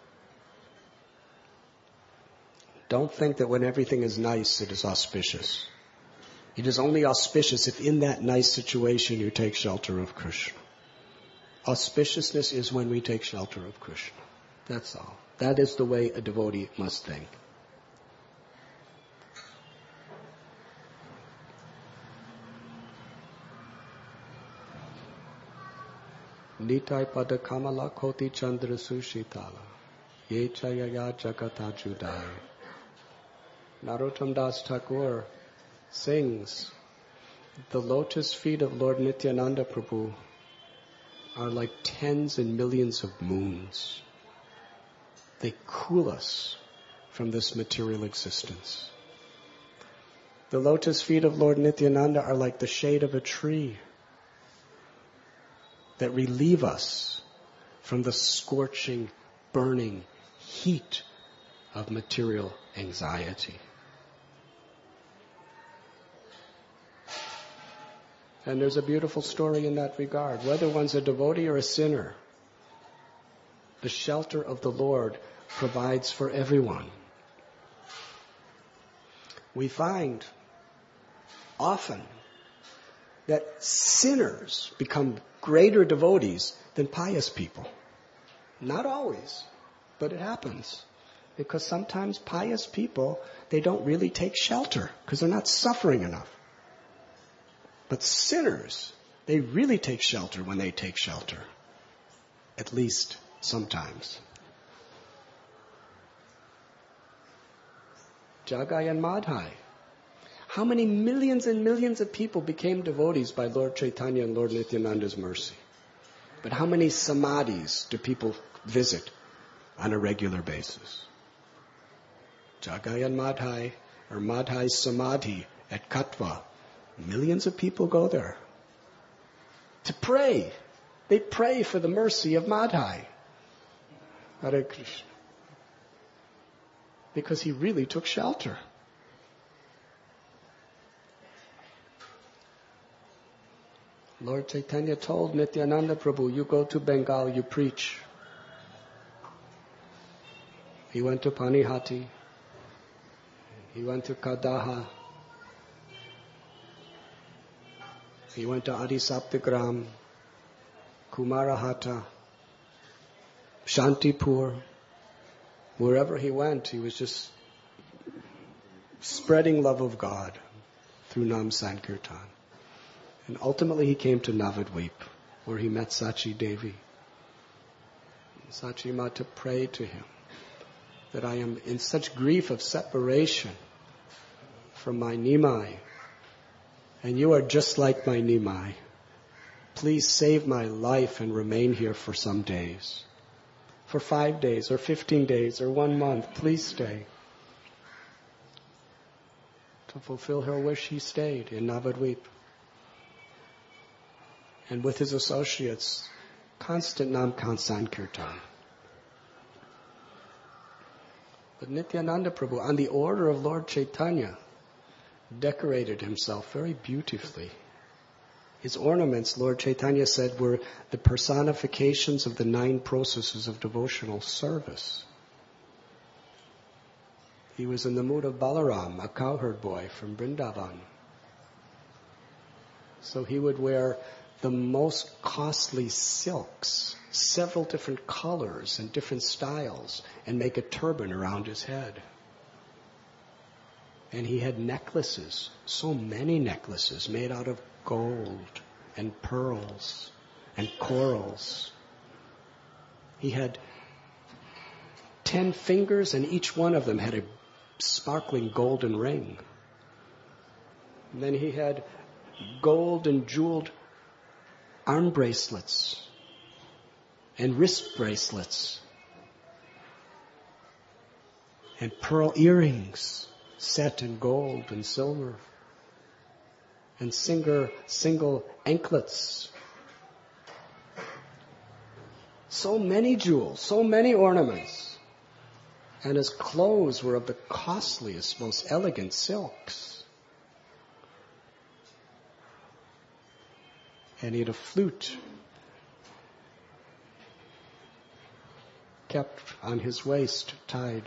Don't think that when everything is nice, it is auspicious. It is only auspicious if in that nice situation you take shelter of Krishna. Auspiciousness is when we take shelter of Krishna. That's all. That is the way a devotee must think. Nitai pada kamala koti chandra sushitala. Ye chayaya jagata judai. Narottam Das Thakur sings, the lotus feet of Lord Nityananda Prabhu are like tens and millions of moons. They cool us from this material existence. The lotus feet of Lord Nityananda are like the shade of a tree that relieve us from the scorching, burning heat of material anxiety. And there's a beautiful story in that regard. Whether one's a devotee or a sinner, the shelter of the Lord provides for everyone. We find often that sinners become greater devotees than pious people. Not always, but it happens. Because sometimes pious people, they don't really take shelter because they're not suffering enough. But sinners, they really take shelter when they take shelter. At least sometimes. Jagai and Madhai. How many millions and millions of people became devotees by Lord Chaitanya and Lord Nityananda's mercy? But how many samadhis do people visit on a regular basis? Jagai and Madhai, or Madhai Samadhi at Katwa. Millions of people go there to pray. They pray for the mercy of Madhai. Hare Krishna. Because he really took shelter. Lord Chaitanya told Nityananda Prabhu, you go to Bengal, you preach. He went to Panihati. He went to Kadaha. He went to Adisaptagram, Kumarahata, Shantipur. Wherever he went, he was just spreading love of God through Nam Sankirtan. And ultimately he came to Navadvip, where he met Sachi Devi. Sachi Mata prayed to him that I am in such grief of separation from my Nimai, and you are just like my Nimai. Please save my life and remain here for some days. For five days or fifteen days or one month, please stay. To fulfill her wish, he stayed in Navadvip. And with his associates, constant Nam Sankirtan. But Nityananda Prabhu, on the order of Lord Chaitanya, decorated himself very beautifully. His ornaments, Lord Chaitanya said, were the personifications of the nine processes of devotional service. He was in the mood of Balaram, a cowherd boy from Vrindavan. So he would wear the most costly silks, several different colors and different styles, and make a turban around his head. And he had necklaces, so many necklaces made out of gold and pearls and corals. He had ten fingers, and each one of them had a sparkling golden ring. And then he had gold and jeweled arm bracelets and wrist bracelets and pearl earrings set in gold and silver and single, single anklets. So many jewels, so many ornaments. And his clothes were of the costliest, most elegant silks. And he had a flute kept on his waist, tied.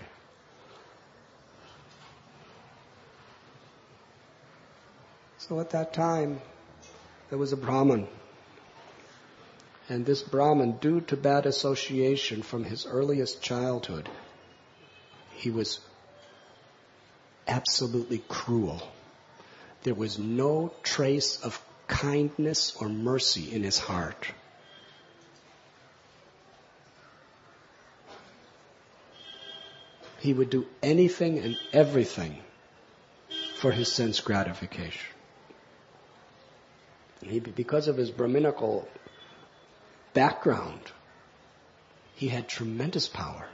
So at that time, there was a Brahmin. And this Brahmin, due to bad association from his earliest childhood, he was absolutely cruel. There was no trace of kindness or mercy in his heart. He would do anything and everything for his sense gratification. He, because of his Brahminical background, he had tremendous power.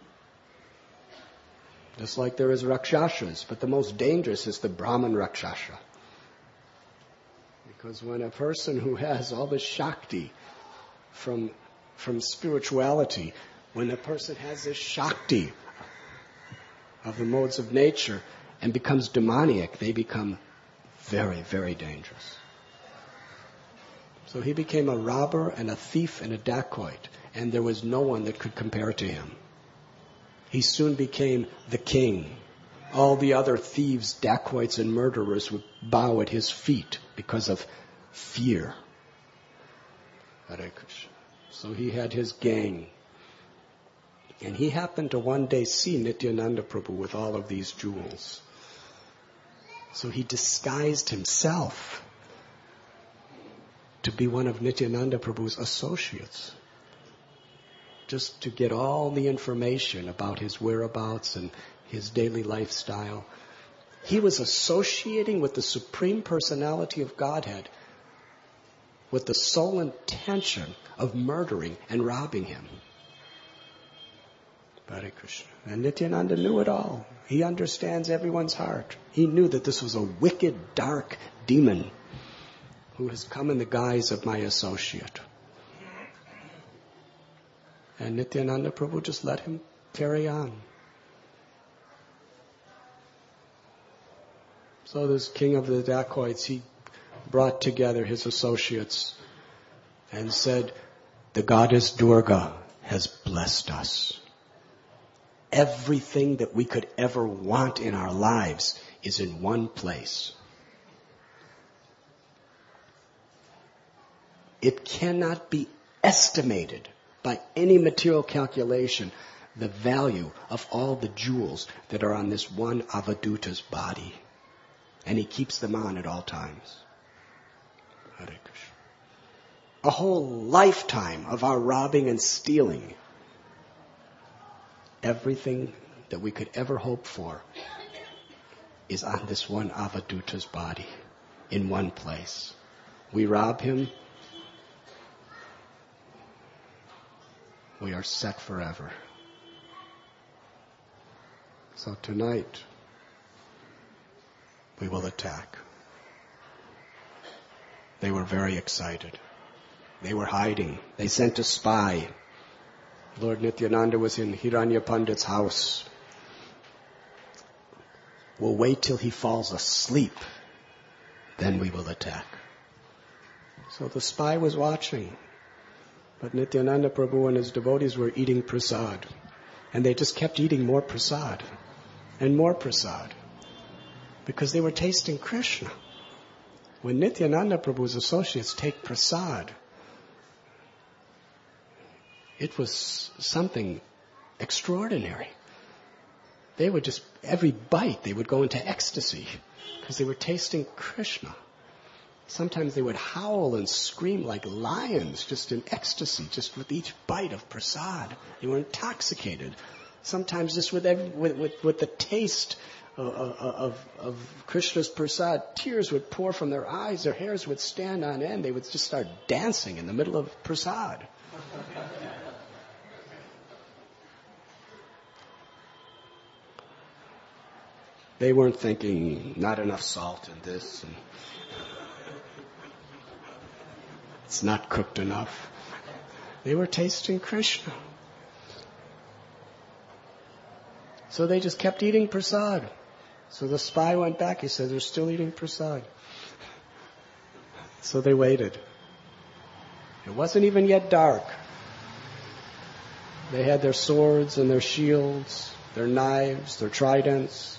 Just like there is Rakshasas, but the most dangerous is the Brahman Rakshasa. Because when a person who has all the Shakti from, from spirituality, when a person has this Shakti of the modes of nature and becomes demoniac, they become very, very dangerous. So he became a robber and a thief and a dacoit, and there was no one that could compare to him. He soon became the king. All the other thieves, dacoits, and murderers would bow at his feet because of fear. Hare Krishna. So he had his gang. And he happened to one day see Nityananda Prabhu with all of these jewels. So he disguised himself to be one of Nityananda Prabhu's associates, just to get all the information about his whereabouts and his daily lifestyle. He was associating with the Supreme Personality of Godhead with the sole intention of murdering and robbing him. Hare Krishna. And Nityananda knew it all. He understands everyone's heart. He knew that this was a wicked, dark demon who has come in the guise of my associate. And Nityananda Prabhu just let him carry on. So this king of the dacoits, he brought together his associates and said, the goddess Durga has blessed us. Everything that we could ever want in our lives is in one place. It cannot be estimated by any material calculation the value of all the jewels that are on this one Avaduta's body. And he keeps them on at all times. Hare Krishna. A whole lifetime of our robbing and stealing. Everything that we could ever hope for is on this one Avaduta's body, in one place. We rob him, we are set forever. So tonight, we will attack. They were very excited. They were hiding. They sent a spy. Lord Nityananda was in Hiranya Pandit's house. We'll wait till he falls asleep. Then we will attack. So the spy was watching. But Nityananda Prabhu and his devotees were eating prasad. And they just kept eating more prasad. And more prasad. Because they were tasting Krishna. When Nityananda Prabhu's associates take prasad, it was something extraordinary. They would just, every bite, they would go into ecstasy because they were tasting Krishna. Sometimes they would howl and scream like lions just in ecstasy, just with each bite of prasad. They were intoxicated. Sometimes just with, every, with, with, with the taste of, of, of Krishna's prasad, tears would pour from their eyes, their hairs would stand on end. They would just start dancing in the middle of prasad. They weren't thinking, not enough salt in this, and it's not cooked enough. They were tasting Krishna. So they just kept eating prasad. So the spy went back. He said, they're still eating prasad. So they waited. It wasn't even yet dark. They had their swords and their shields, their knives, their tridents.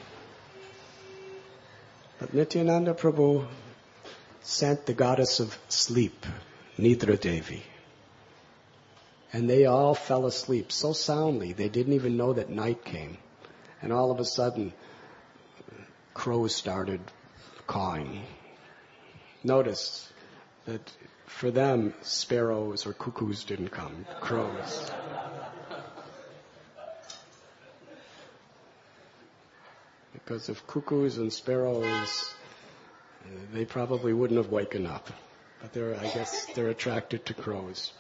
But Nityananda Prabhu sent the goddess of sleep, Nidra Devi. And they all fell asleep so soundly they didn't even know that night came. And all of a sudden, crows started cawing. Notice that for them, sparrows or cuckoos didn't come, crows. Because if cuckoos and sparrows, they probably wouldn't have waken up. But they're, I guess they're attracted to crows.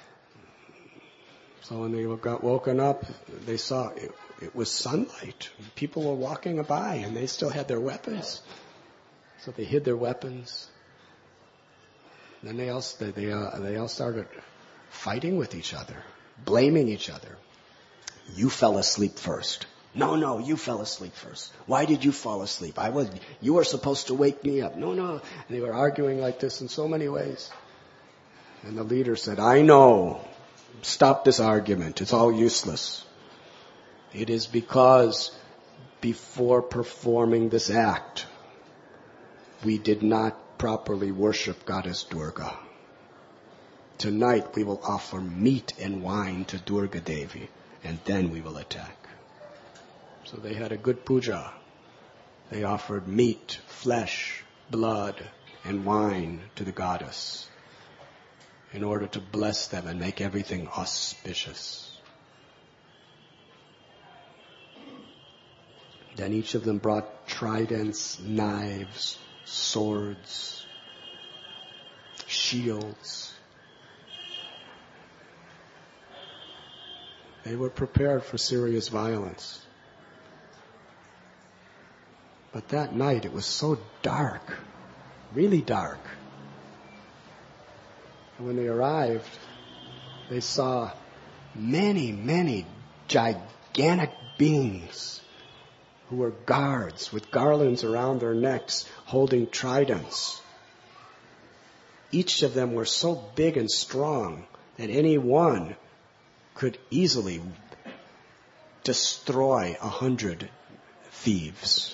So when they got woken up, they saw it, it was sunlight. People were walking by and they still had their weapons. So they hid their weapons. Then they all, they, they, uh, they all started fighting with each other, blaming each other. You fell asleep first. No, no, you fell asleep first. Why did you fall asleep? I was, you were supposed to wake me up. No, no. And they were arguing like this in so many ways. And the leader said, I know. Stop this argument. It's all useless. It is because before performing this act, we did not properly worship Goddess Durga. Tonight we will offer meat and wine to Durga Devi, and then we will attack. So they had a good puja. They offered meat, flesh, blood, and wine to the goddess in order to bless them and make everything auspicious. Then each of them brought tridents, knives, swords, shields. They were prepared for serious violence. But that night it was so dark, really dark. And when they arrived, they saw many, many gigantic beings who were guards with garlands around their necks, holding tridents. Each of them were so big and strong that any one could easily destroy a hundred thieves.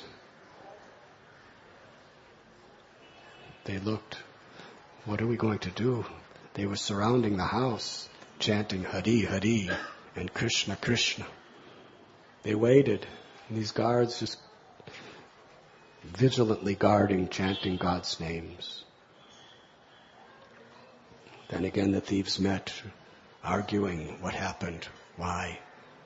They looked, what are we going to do? They were surrounding the house, chanting Hari Hari and Krishna Krishna. They waited, and these guards just vigilantly guarding, chanting God's names. Then again the thieves met, arguing what happened, why.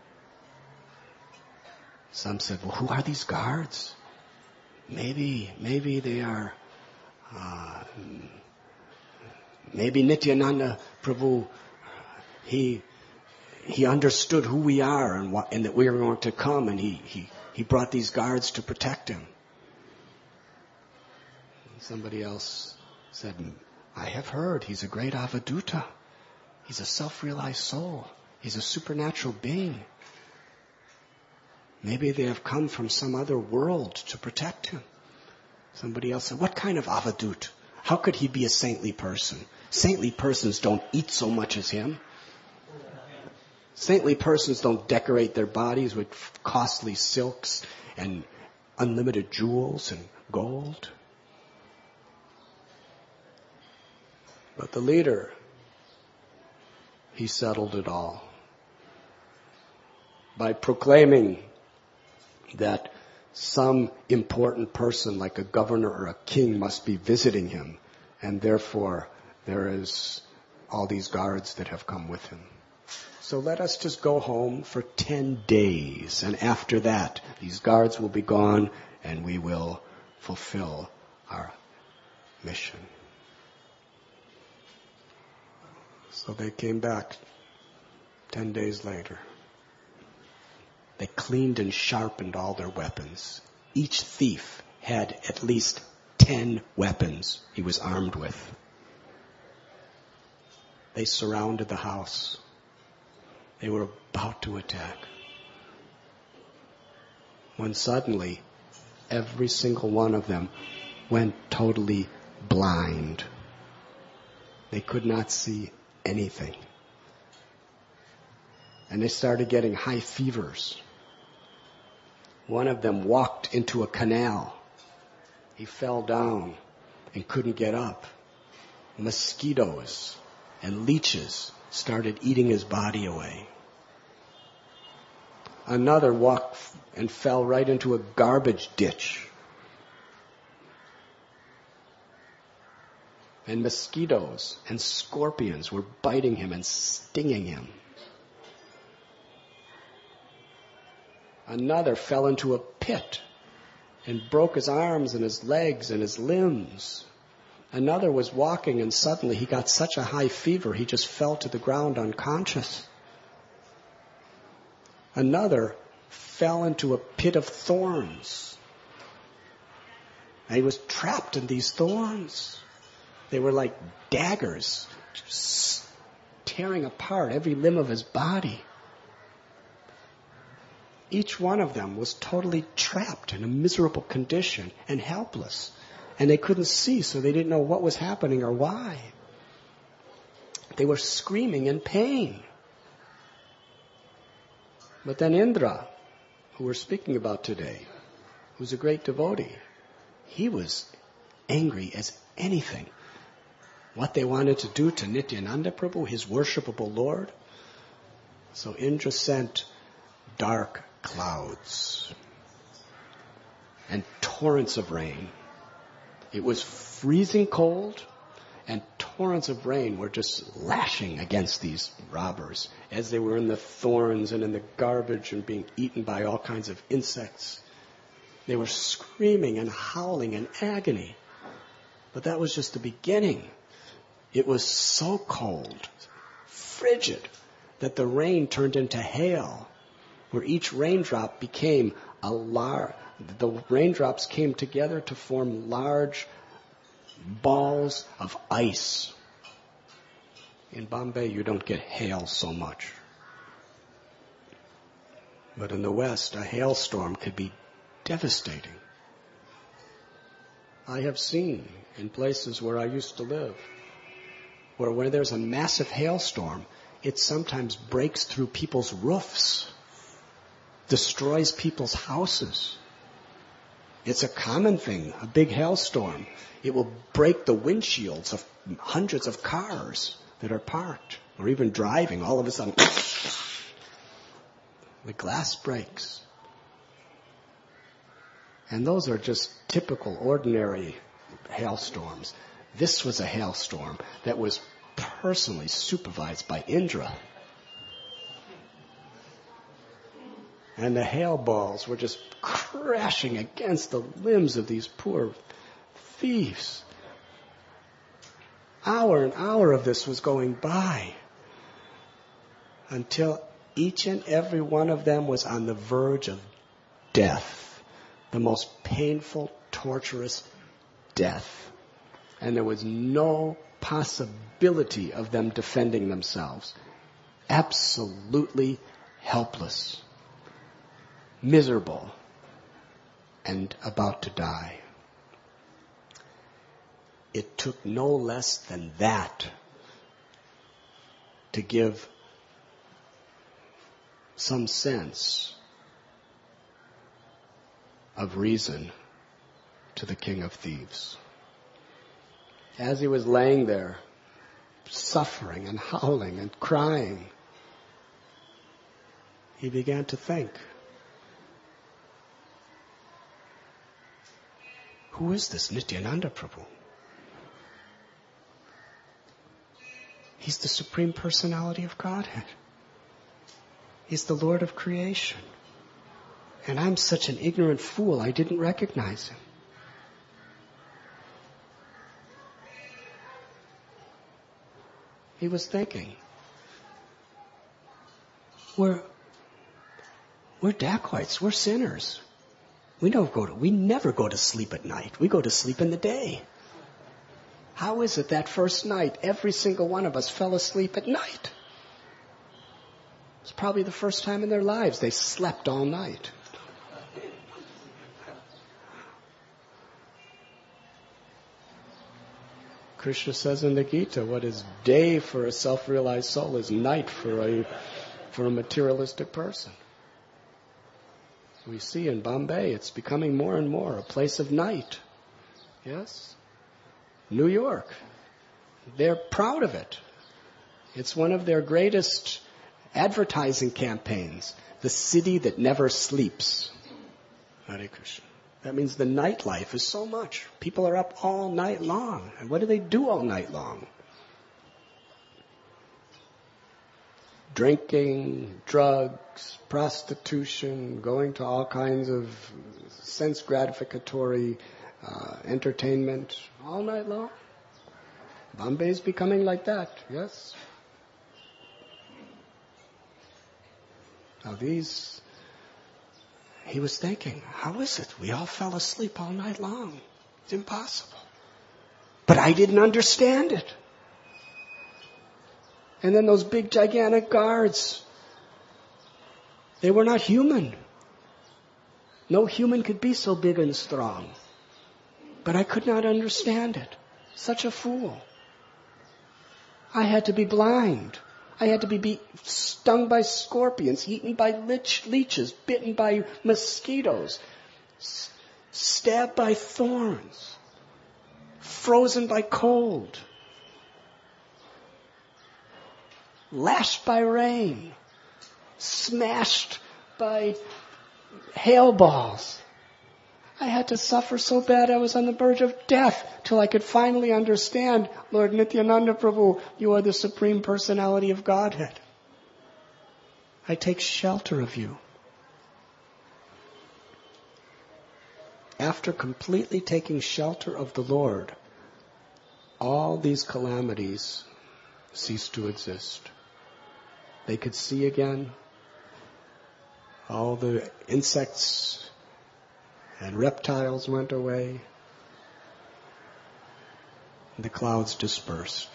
Some said, well, who are these guards? Maybe, maybe they are, uh, maybe Nityananda Prabhu, he, he understood who we are and what, and that we were going to come, and he, he, he brought these guards to protect him. And somebody else said, I have heard he's a great avaduta. He's a self-realized soul. He's a supernatural being. Maybe they have come from some other world to protect him. Somebody else said, what kind of avadut? How could he be a saintly person? Saintly persons don't eat so much as him. Saintly persons don't decorate their bodies with costly silks and unlimited jewels and gold. But the leader, he settled it all by proclaiming that some important person like a governor or a king must be visiting him, and therefore there is all these guards that have come with him. So let us just go home for ten days, and after that these guards will be gone and we will fulfill our mission. So they came back ten days later. They cleaned and sharpened all their weapons. Each thief had at least ten weapons he was armed with. They surrounded the house. They were about to attack. When suddenly, every single one of them went totally blind. They could not see anything. And they started getting high fevers. One of them walked into a canal. He fell down and couldn't get up. Mosquitoes and leeches started eating his body away. Another walked and fell right into a garbage ditch. And mosquitoes and scorpions were biting him and stinging him. Another fell into a pit and broke his arms and his legs and his limbs. Another was walking and suddenly he got such a high fever he just fell to the ground unconscious. Another fell into a pit of thorns. And he was trapped in these thorns. They were like daggers, just tearing apart every limb of his body. Each one of them was totally trapped in a miserable condition and helpless. And they couldn't see, so they didn't know what was happening or why. They were screaming in pain. But then Indra, who we're speaking about today, who's a great devotee, he was angry as anything. What they wanted to do to Nityananda Prabhu, his worshipable Lord. So Indra sent dark clouds and torrents of rain. It was freezing cold, and torrents of rain were just lashing against these robbers as they were in the thorns and in the garbage and being eaten by all kinds of insects. They were screaming and howling in agony. But that was just the beginning. It was so cold, frigid, that the rain turned into hail, where each raindrop became a large, the raindrops came together to form large balls of ice. In Bombay, you don't get hail so much. But in the West, a hailstorm could be devastating. I have seen in places where I used to live, where when there's a massive hailstorm, it sometimes breaks through people's roofs, destroys people's houses. It's a common thing, a big hailstorm. It will break the windshields of hundreds of cars that are parked or even driving. All of a sudden, the glass breaks. And those are just typical, ordinary hailstorms. This was a hailstorm that was personally supervised by Indra. And the hail balls were just crashing against the limbs of these poor thieves. Hour and hour of this was going by until each and every one of them was on the verge of death, the most painful, torturous death. And there was no possibility of them defending themselves. Absolutely helpless, miserable, and about to die. It took no less than that to give some sense of reason to the king of thieves. As he was laying there, suffering and howling and crying, he began to think, who is this Nityananda Prabhu? He's the Supreme Personality of Godhead. He's the Lord of creation. And I'm such an ignorant fool, I didn't recognize him. He was thinking, we're, we're dacoits, we're sinners. We don't go to, we never go to sleep at night. We go to sleep in the day. How is it that first night, every single one of us fell asleep at night? It's probably the first time in their lives they slept all night. Krishna says in the Gita, what is day for a self-realized soul is night for a, for a materialistic person. We see in Bombay, it's becoming more and more a place of night. Yes? New York, they're proud of it. It's one of their greatest advertising campaigns. The city that never sleeps. Hare Krishna. That means the nightlife is so much. People are up all night long. And what do they do all night long? Drinking, drugs, prostitution, going to all kinds of sense gratificatory uh, entertainment all night long. Bombay is becoming like that, yes? Now these, he was thinking, how is it? We all fell asleep all night long. It's impossible. But I didn't understand it. And then those big gigantic guards, they were not human. No human could be so big and strong. But I could not understand it. Such a fool. I had to be blind. I had to be, be stung by scorpions, eaten by leech, leeches, bitten by mosquitoes, s- stabbed by thorns. frozen by cold, lashed by rain, smashed by hail balls. I had to suffer so bad I was on the verge of death till I could finally understand, Lord Nityananda Prabhu, you are the Supreme Personality of Godhead. I take shelter of you. After completely taking shelter of the Lord, all these calamities ceased to exist. They could see again. All the insects and reptiles went away. The clouds dispersed.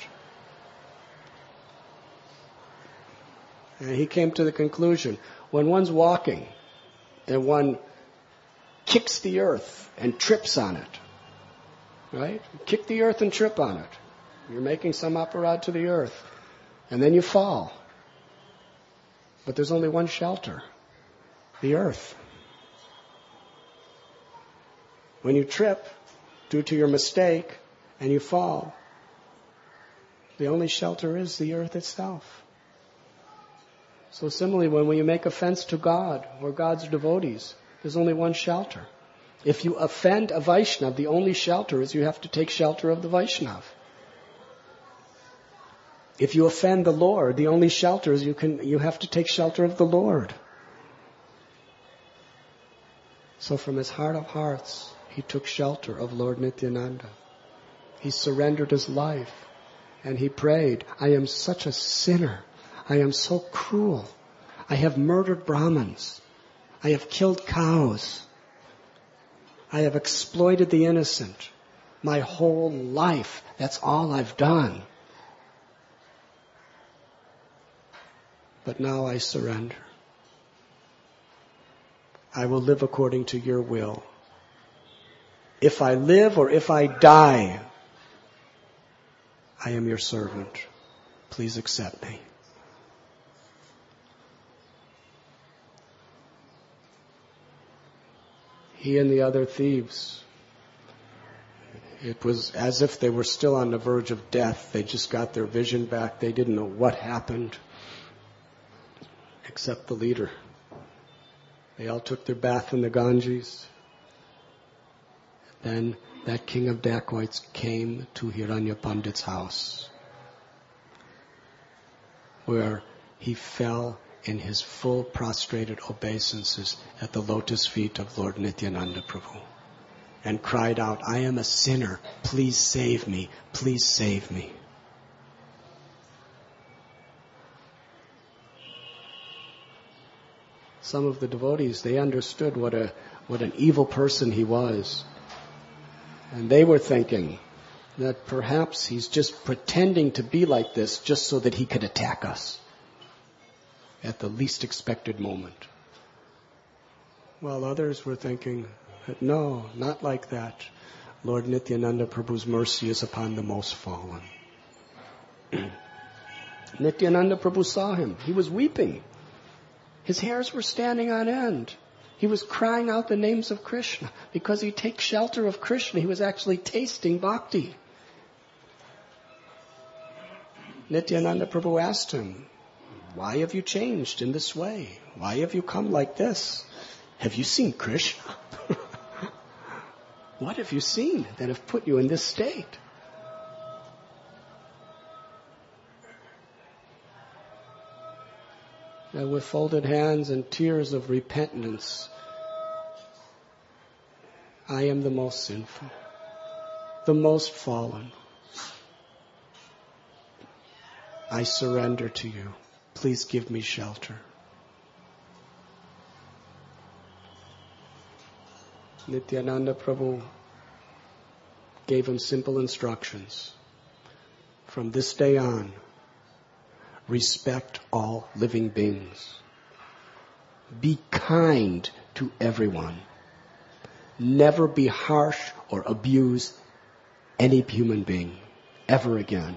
And he came to the conclusion, when one's walking and one kicks the earth and trips on it, right? Kick the earth and trip on it. You're making some aparad to the earth. And then you fall. But there's only one shelter. The earth. When you trip due to your mistake and you fall, the only shelter is the earth itself. So similarly, when we make offense to God or God's devotees, there's only one shelter. If you offend a Vaishnav, the only shelter is you have to take shelter of the Vaishnav. If you offend the Lord, the only shelter is you can you have to take shelter of the Lord. So from his heart of hearts, he took shelter of Lord Nityananda. He surrendered his life and he prayed, I am such a sinner. I am so cruel. I have murdered Brahmins. I have killed cows. I have exploited the innocent. My whole life, that's all I've done. But now I surrender. I will live according to your will. If I live or if I die, I am your servant. Please accept me. He and the other thieves, it was as if they were still on the verge of death. They just got their vision back. They didn't know what happened, except the leader. They all took their bath in the Ganges. Then that king of dacoits came to Hiranya Pandit's house, where he fell in his full prostrated obeisances at the lotus feet of Lord Nityananda Prabhu and cried out, I am a sinner. Please save me. Please save me. Some of the devotees, they understood what a what an evil person he was. And they were thinking that perhaps he's just pretending to be like this just so that he could attack us at the least expected moment. While others were thinking that no, not like that. Lord Nityananda Prabhu's mercy is upon the most fallen. Nityananda Prabhu saw him. He was weeping. His hairs were standing on end. He was crying out the names of Krishna. Because he takes shelter of Krishna, he was actually tasting bhakti. Nityananda Prabhu asked him, why have you changed in this way? Why have you come like this? Have you seen Krishna? What have you seen that have put you in this state? And with folded hands and tears of repentance, I am the most sinful, the most fallen. I surrender to you. Please give me shelter. Nityananda Prabhu gave him simple instructions. From this day on, respect all living beings. Be kind to everyone. Never be harsh or abuse any human being ever again.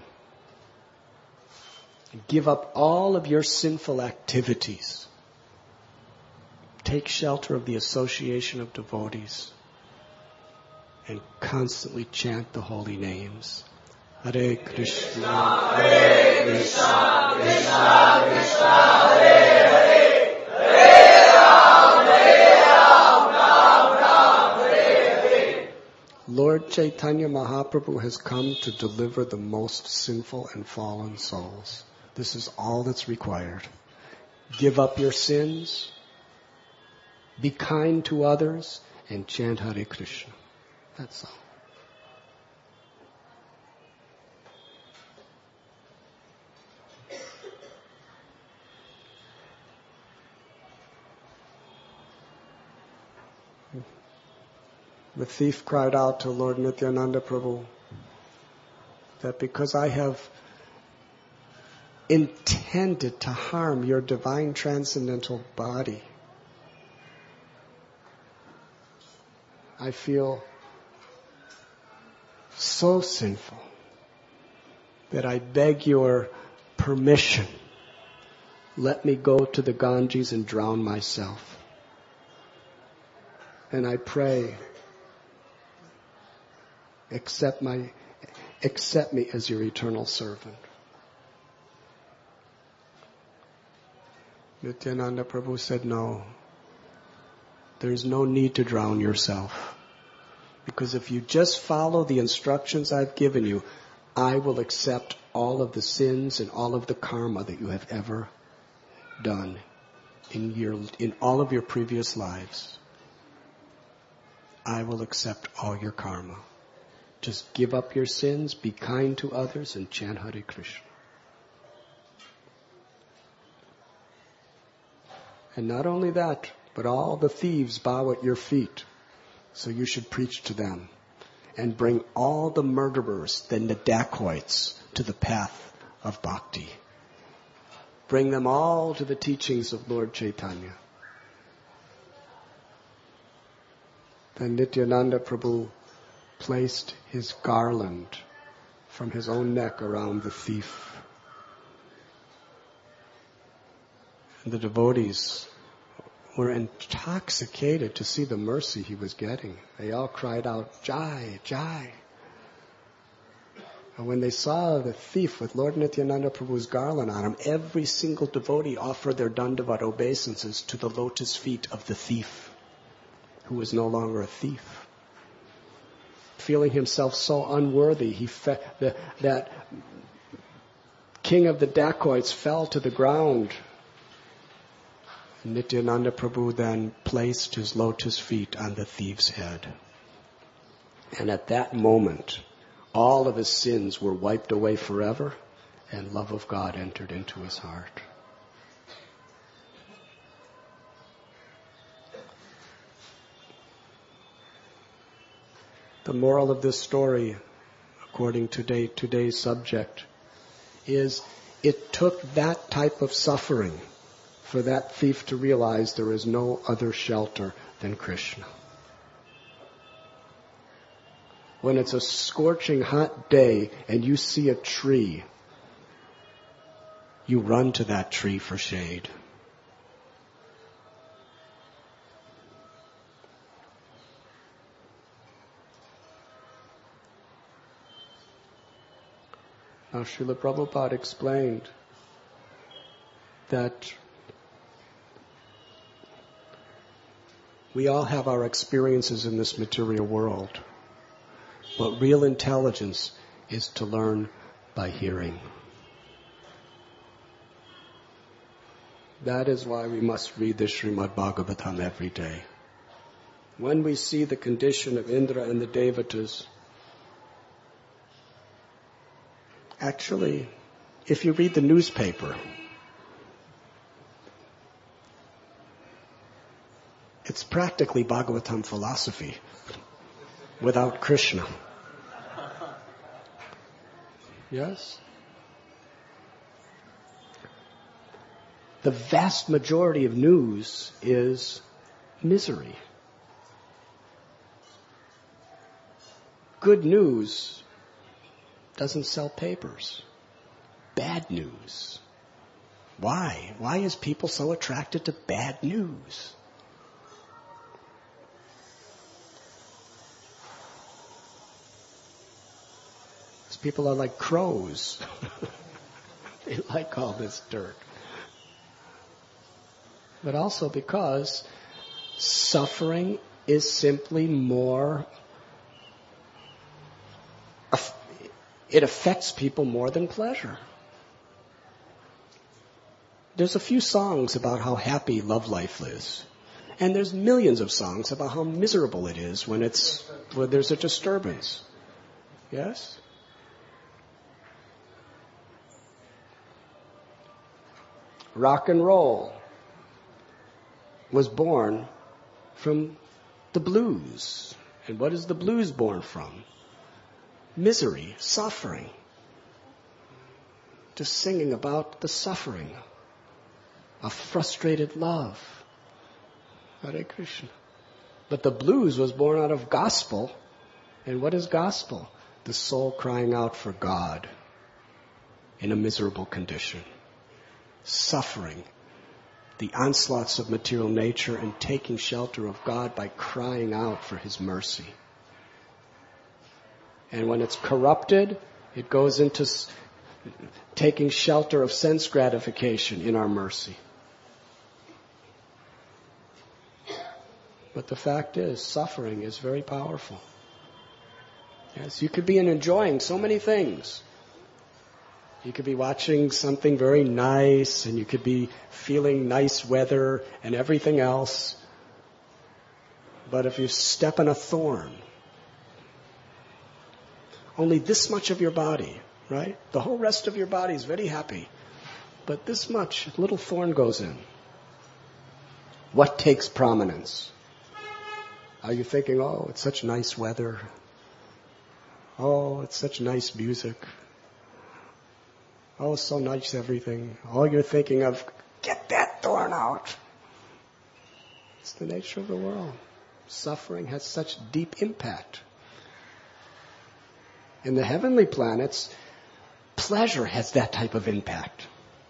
Give up all of your sinful activities. Take shelter of the association of devotees. and constantly chant the holy names. Hare Krishna, Hare Krishna, Krishna Krishna, Hare Hare, Hare Ram, Hare Ram, Ram Ram, Hare Hare. Lord Chaitanya Mahaprabhu has come to deliver the most sinful and fallen souls. This is all that's required. Give up your sins, be kind to others, and chant Hare Krishna. That's all. The thief cried out to Lord Nityananda Prabhu that because I have intended to harm your divine transcendental body, I feel so sinful that I beg your permission. Let me go to the Ganges and drown myself. And I pray, accept my, accept me as your eternal servant. Nityananda Prabhu said, no, there's no need to drown yourself. Because if you just follow the instructions I've given you, I will accept all of the sins and all of the karma that you have ever done in your, in all of your previous lives. I will accept all your karma. Just give up your sins, be kind to others, and chant Hare Krishna. And not only that, but all the thieves bow at your feet. So you should preach to them and bring all the murderers and the dacoits to the path of bhakti. Bring them all to the teachings of Lord Chaitanya. Then Nityananda Prabhu placed his garland from his own neck around the thief. And the devotees were intoxicated to see the mercy he was getting. They all cried out, Jai, Jai. And when they saw the thief with Lord Nityananda Prabhu's garland on him, every single devotee offered their dandavat obeisances to the lotus feet of the thief, who was no longer a thief. Feeling himself so unworthy, he fe- the, that king of the dacoits fell to the ground. Nityananda Prabhu then placed his lotus feet on the thief's head. And at that moment, all of his sins were wiped away forever, and love of God entered into his heart. The moral of this story, according to today, today's subject, is it took that type of suffering for that thief to realize there is no other shelter than Krishna. When it's a scorching hot day and you see a tree, you run to that tree for shade. Now, Srila Prabhupada explained that we all have our experiences in this material world, but real intelligence is to learn by hearing. That is why we must read the Srimad Bhagavatam every day. When we see the condition of Indra and the Devatas, actually, if you read the newspaper, it's practically Bhagavatam philosophy without Krishna. Yes? The vast majority of news is misery. Good news doesn't sell papers. Bad news. Why? Why is people so attracted to bad news? People are like crows. They like all this dirt. But also because suffering is simply more, it affects people more than pleasure. There's a few songs about how happy love life is. And there's millions of songs about how miserable it is when it's, when there's a disturbance. Yes? Rock and roll was born from the blues. And what is the blues born from? Misery, suffering. Just singing about the suffering of frustrated love. Hare Krishna. But the blues was born out of gospel. And what is gospel? The soul crying out for God in a miserable condition. Suffering. The onslaughts of material nature and taking shelter of God by crying out for His mercy. And when it's corrupted, it goes into s- taking shelter of sense gratification in our mercy. But the fact is, suffering is very powerful. Yes, you could be enjoying so many things. You could be watching something very nice, and you could be feeling nice weather and everything else. But if you step on a thorn, only this much of your body, right? The whole rest of your body is very happy. But this much, a little thorn goes in. What takes prominence? Are you thinking, oh, it's such nice weather. Oh, it's such nice music. Oh, so nice everything. All you're thinking of, get that thorn out. It's the nature of the world. Suffering has such deep impact. In the heavenly planets, pleasure has that type of impact.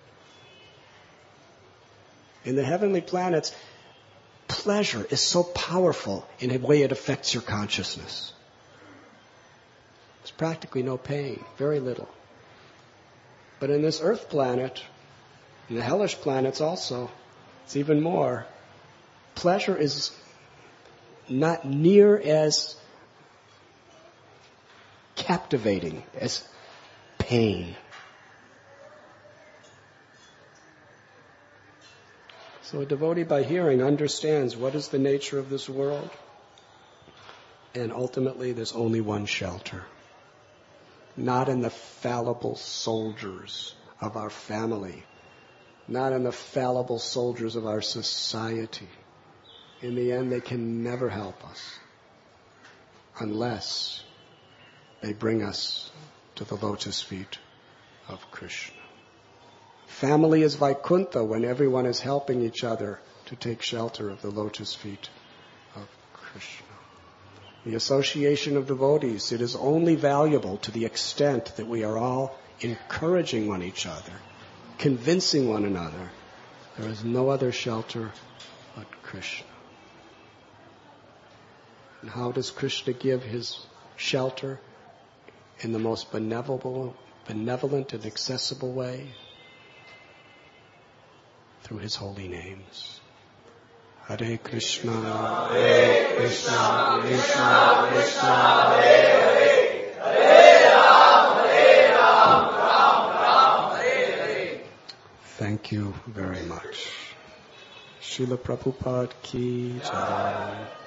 In the heavenly planets, pleasure is so powerful in a way it affects your consciousness. There's practically no pain, very little. But in this earth planet, in the hellish planets also, it's even more. Pleasure is not near as captivating as pain. So a devotee by hearing understands what is the nature of this world. And ultimately there's only one shelter. Not in the fallible soldiers of our family. Not in the fallible soldiers of our society. In the end, they can never help us unless they bring us to the lotus feet of Krishna. Family is Vaikuntha when everyone is helping each other to take shelter of the lotus feet of Krishna. The association of devotees, it is only valuable to the extent that we are all encouraging one each other, convincing one another. There is no other shelter but Krishna. And how does Krishna give his shelter? In the most benevolent, benevolent and accessible way? Through his holy names. Hare Krishna, Hare Krishna, Krishna Krishna, Hare Hare, Hare Ram, Hare Ram, Ram Ram, Hare Hare. Thank you very much. Srila Prabhupada ki jai.